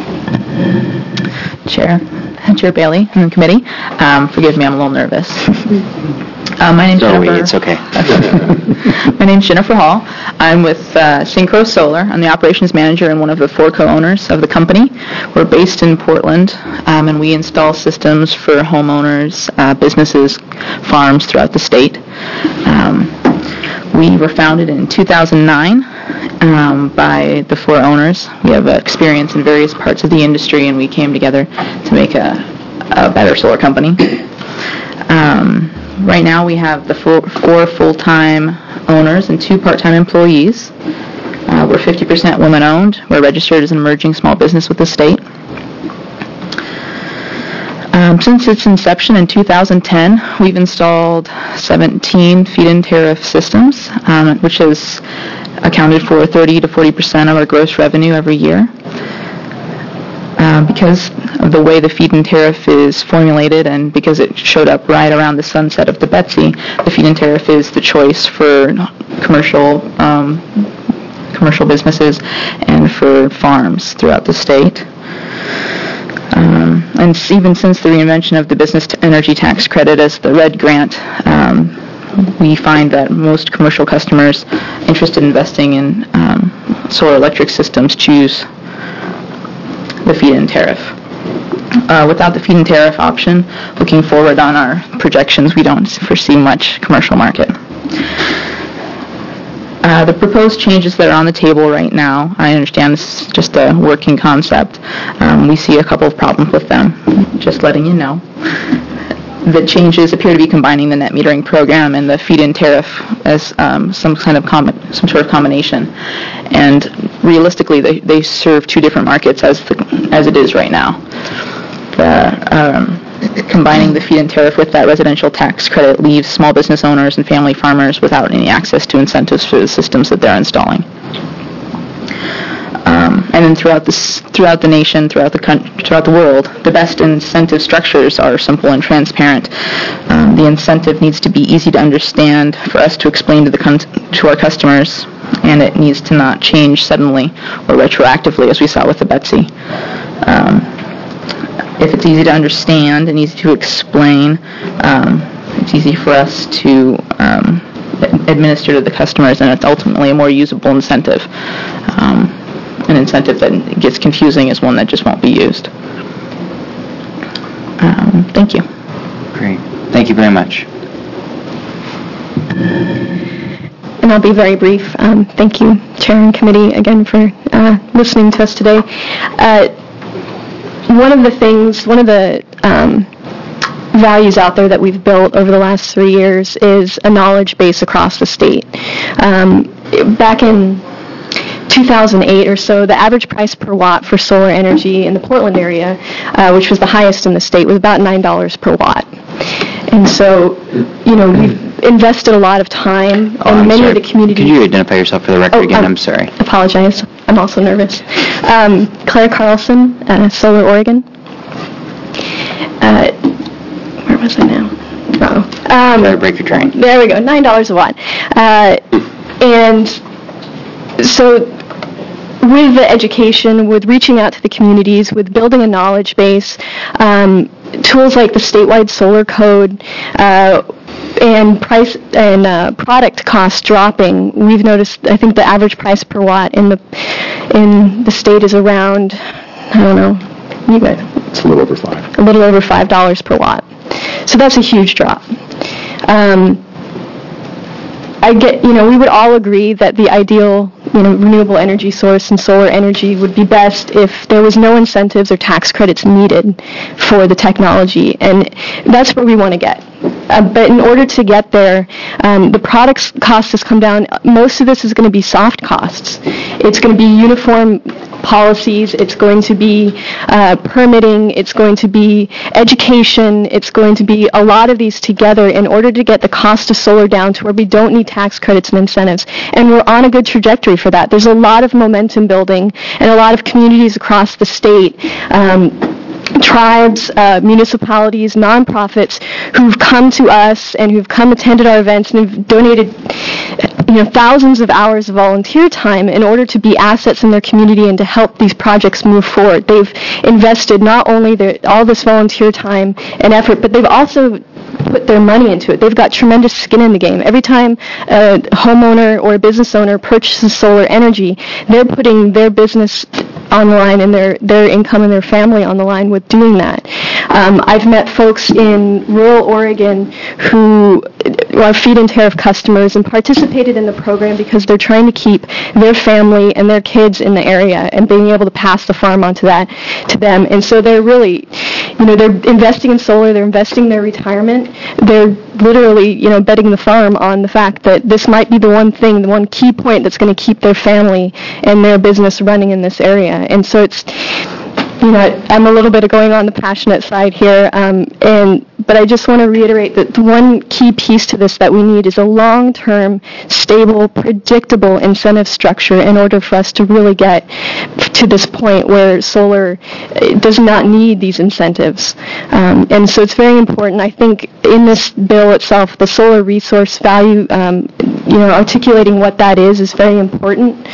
Chair Bailey and the committee. Forgive me, I'm a little nervous. My name's Jennifer. It's okay. My name's Jennifer Hall. I'm with Synchro Solar. I'm the operations manager and one of the 4 co-owners of the company. We're based in Portland, and we install systems for homeowners, businesses, farms throughout the state. We were founded in 2009 by the 4 owners. We have experience in various parts of the industry, and we came together to make a better solar company. Right now we have the 4 full-time owners and 2 part-time employees. We're 50% women-owned. We're registered as an emerging small business with the state. Since its inception in 2010, we've installed 17 feed-in tariff systems, which has accounted for 30 to 40% of our gross revenue every year. Because of the way the feed-in tariff is formulated and because it showed up right around the sunset of the Betsy, the feed-in tariff is the choice for commercial businesses and for farms throughout the state. And even since the reinvention of the business energy tax credit as the RED grant, we find that most commercial customers interested in investing in solar electric systems choose the feed-in tariff. Without the feed-in tariff option, looking forward on our projections, we don't foresee much commercial market. The proposed changes that are on the table right now, I understand this is just a working concept. We see a couple of problems with them, just letting you know. The changes appear to be combining the net metering program and the feed-in tariff as some sort of combination. And realistically, they serve 2 different markets as it is right now. Combining the feed-in tariff with that residential tax credit leaves small business owners and family farmers without any access to incentives for the systems that they're installing. And then throughout the nation, throughout the world, the best incentive structures are simple and transparent. The incentive needs to be easy to understand for us to explain to our customers, and it needs to not change suddenly or retroactively, as we saw with the Betsy. If it's easy to understand and easy to explain, it's easy for us to administer to the customers, and it's ultimately a more usable incentive. An incentive that gets confusing is one that just won't be used. Thank you. Great. Thank you very much. And I'll be very brief. Thank you, Chair and Committee, again for listening to us today. One of the values out there that we've built over the last 3 years is a knowledge base across the state. Back in 2008 or so, the average price per watt for solar energy in the Portland area, which was the highest in the state, was about $9 per watt. And so, we've invested a lot of time in many of the communities. Could you identify yourself for the record again? I'm sorry. Apologize. I'm also nervous. Claire Carlson, Solar Oregon. Where was I now? Better break your train. There we go. $9 a watt. And so with the education, with reaching out to the communities, with building a knowledge base, tools like the statewide solar code, and price and product costs dropping, we've noticed, I think the average price per watt in the state is around, I don't know, you guys. It's a little over $5. A little over $5 per watt. So that's a huge drop. We would all agree that the ideal, renewable energy source and solar energy would be best if there was no incentives or tax credits needed for the technology, and that's where we want to get. But in order to get there, the product's cost has come down. Most of this is going to be soft costs. It's going to be uniform policies. It's going to be permitting. It's going to be education. It's going to be a lot of these together in order to get the cost of solar down to where we don't need tax credits and incentives. And we're on a good trajectory for that. There's a lot of momentum building and a lot of communities across the state tribes, municipalities, nonprofits who've come to us and who've come attended our events and have donated thousands of hours of volunteer time in order to be assets in their community and to help these projects move forward. They've invested not only all this volunteer time and effort, but they've also put their money into it. They've got tremendous skin in the game. Every time a homeowner or a business owner purchases solar energy, they're putting their business on the line and their income and their family on the line with doing that. I've met folks in rural Oregon who are feed-in tariff customers and participated in the program because they're trying to keep their family and their kids in the area and being able to pass the farm on to them. And so they're really, they're investing in solar, they're investing their retirement, they're literally, betting the farm on the fact that this might be the one key point that's going to keep their family and their business running in this area. And so it's, I'm a little bit going on the passionate side here, but I just want to reiterate that the one key piece to this that we need is a long-term, stable, predictable incentive structure in order for us to really get to this point where solar does not need these incentives. And so it's very important. I think in this bill itself, the solar resource value, articulating what that is very important.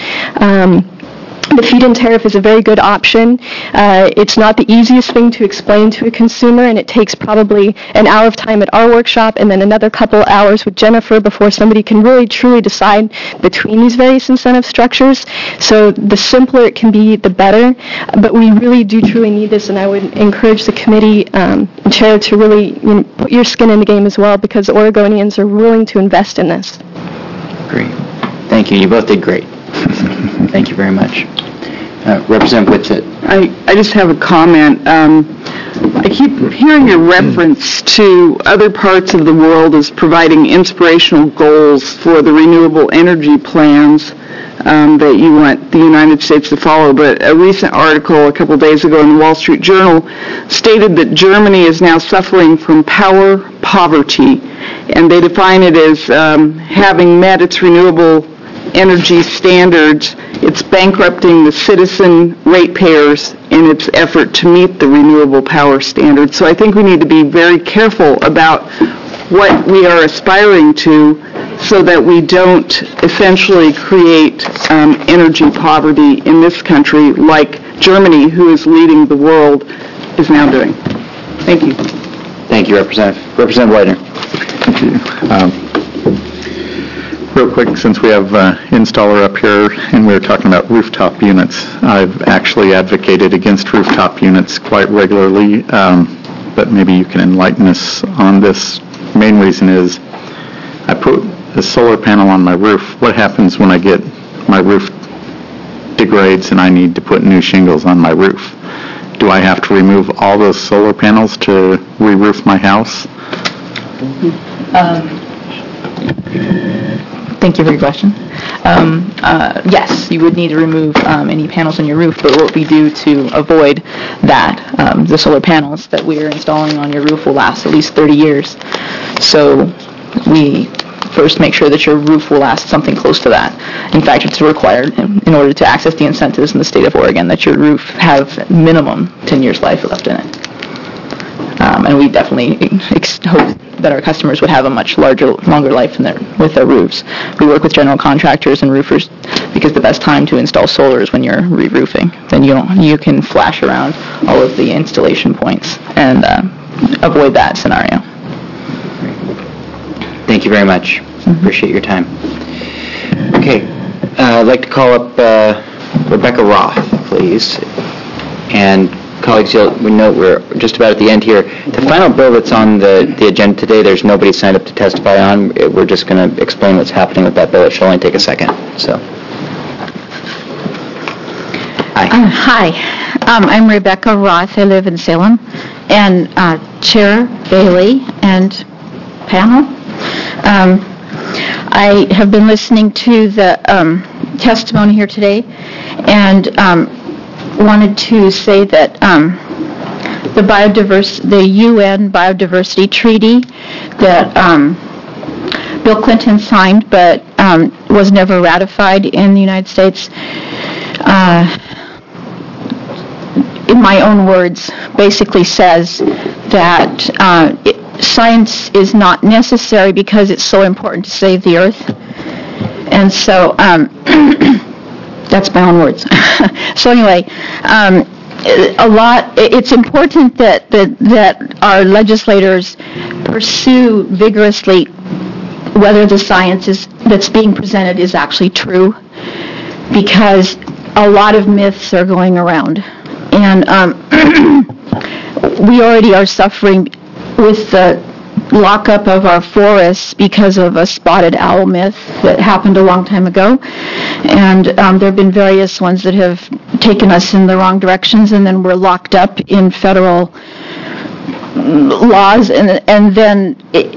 The feed-in tariff is a very good option. It's not the easiest thing to explain to a consumer, and it takes probably an hour of time at our workshop and then another couple hours with Jennifer before somebody can really truly decide between these various incentive structures. So the simpler it can be, the better. But we really do truly need this, and I would encourage the committee chair to really put your skin in the game as well, because Oregonians are willing to invest in this. Great. Thank you. You both did great. Thank you very much. Representative Whitsitt. I just have a comment. I keep hearing a reference to other parts of the world as providing inspirational goals for the renewable energy plans that you want the United States to follow. But a recent article a couple days ago in the Wall Street Journal stated that Germany is now suffering from power poverty, and they define it as having met its renewable energy standards. It's bankrupting the citizen ratepayers in its effort to meet the renewable power standards. So I think we need to be very careful about what we are aspiring to so that we don't essentially create energy poverty in this country like Germany, who is leading the world, is now doing. Thank you. Thank you, Representative. Representative Whitener. Real quick, since we have installer up here and we were talking about rooftop units, I've actually advocated against rooftop units quite regularly, but maybe you can enlighten us on this. Main reason is I put a solar panel on my roof. What happens when my roof degrades and I need to put new shingles on my roof? Do I have to remove all those solar panels to re-roof my house? Thank you for your question. Yes, you would need to remove any panels on your roof, but what we do to avoid that, the solar panels that we are installing on your roof will last at least 30 years. So we first make sure that your roof will last something close to that. In fact, it's required in order to access the incentives in the state of Oregon that your roof have minimum 10 years life left in it. And we definitely hope that our customers would have a much longer life with their roofs. We work with general contractors and roofers because the best time to install solar is when you're re-roofing. Then you can flash around all of the installation points and avoid that scenario. Thank you very much. Appreciate your time. Okay, I'd like to call up Rebecca Roth, please. And colleagues, we know we're just about at the end here. The final bill that's on the agenda today, there's nobody signed up to testify on. We're just going to explain what's happening with that bill. It should only take a second. So, hi. I'm Rebecca Roth. I live in Salem. And Chair Bailey and panel, I have been listening to the testimony here today, and wanted to say that the UN Biodiversity Treaty that Bill Clinton signed but was never ratified in the United States in my own words, basically says that science is not necessary because it's so important to save the earth. And so, that's my own words. So anyway, it's important that our legislators pursue vigorously whether the science that's being presented is actually true, because a lot of myths are going around. And we already are suffering with the lockup of our forests because of a spotted owl myth that happened a long time ago. And there have been various ones that have taken us in the wrong directions, and then we're locked up in federal laws. And then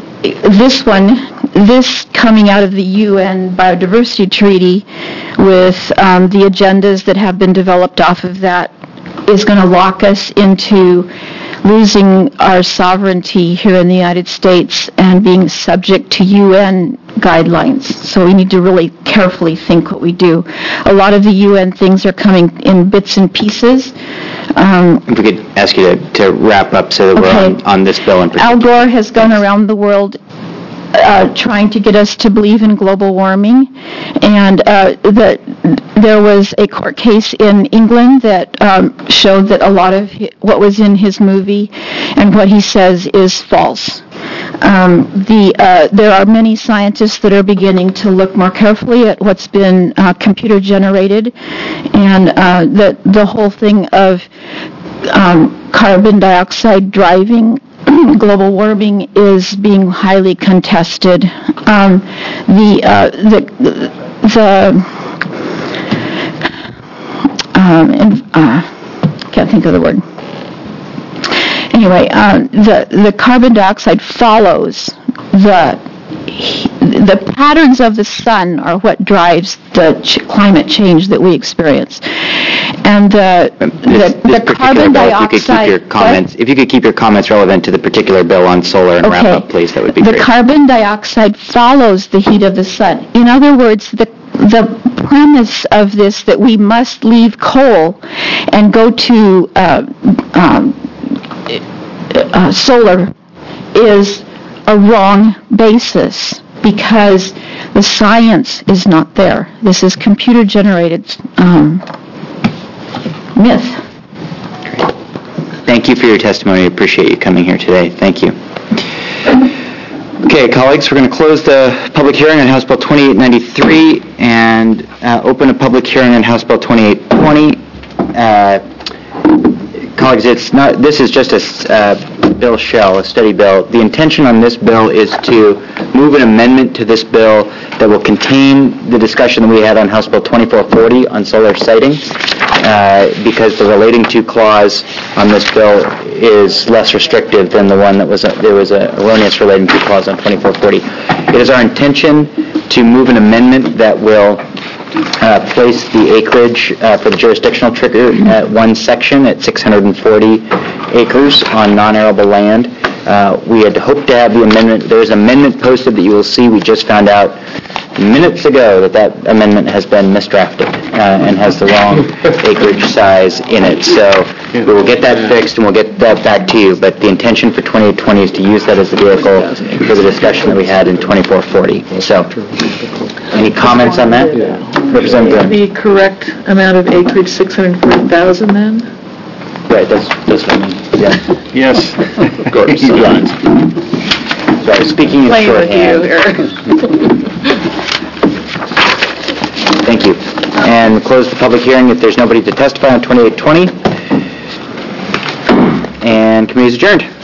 this coming out of the UN Biodiversity Treaty with the agendas that have been developed off of that is going to lock us into losing our sovereignty here in the United States and being subject to UN guidelines. So we need to really carefully think what we do. A lot of the UN things are coming in bits and pieces. If we could ask you to wrap up so that we're on this bill in particular. Al Gore has gone around the world trying to get us to believe in global warming, and there was a court case in England that showed that a lot of what was in his movie and what he says is false. There are many scientists that are beginning to look more carefully at what's been computer generated, and the whole thing of carbon dioxide driving global warming is being highly contested. Can't think of the word. Anyway, the carbon dioxide follows the patterns of the sun are what drives the climate change that we experience. And the carbon dioxide... If you could keep your comments relevant to the particular bill on solar and wrap up, please, that would be great. The carbon dioxide follows the heat of the sun. In other words, the premise of this that we must leave coal and go to solar is a wrong basis, because the science is not there. This is computer-generated myth. Thank you for your testimony. I appreciate you coming here today. Thank you. Okay, colleagues, we're going to close the public hearing on House Bill 2893 and open a public hearing on House Bill 2820. Colleagues, this is just a bill shell, a study bill. The intention on this bill is to move an amendment to this bill that will contain the discussion that we had on House Bill 2440 on solar siting, because the relating to clause on this bill is less restrictive than the one that there was an erroneous relating to clause on 2440. It is our intention to move an amendment that will place the acreage for the jurisdictional trigger at one section at 640 acres on non-arable land. We had hoped to have the amendment. There's an amendment posted that you will see. We just found out minutes ago that amendment has been misdrafted and has the wrong acreage size in it. So we will get that fixed and we'll get that back to you. But the intention for 2820 is to use that as the vehicle for the discussion that we had in 2440. So any comments on that? Representative? The correct amount of acreage, 640,000 then? Right, that's what I mean. Yeah. Yes. Of course. Sorry, speaking in shorthand. Thank you. And close the public hearing if there's nobody to testify on 2820. And committee is adjourned.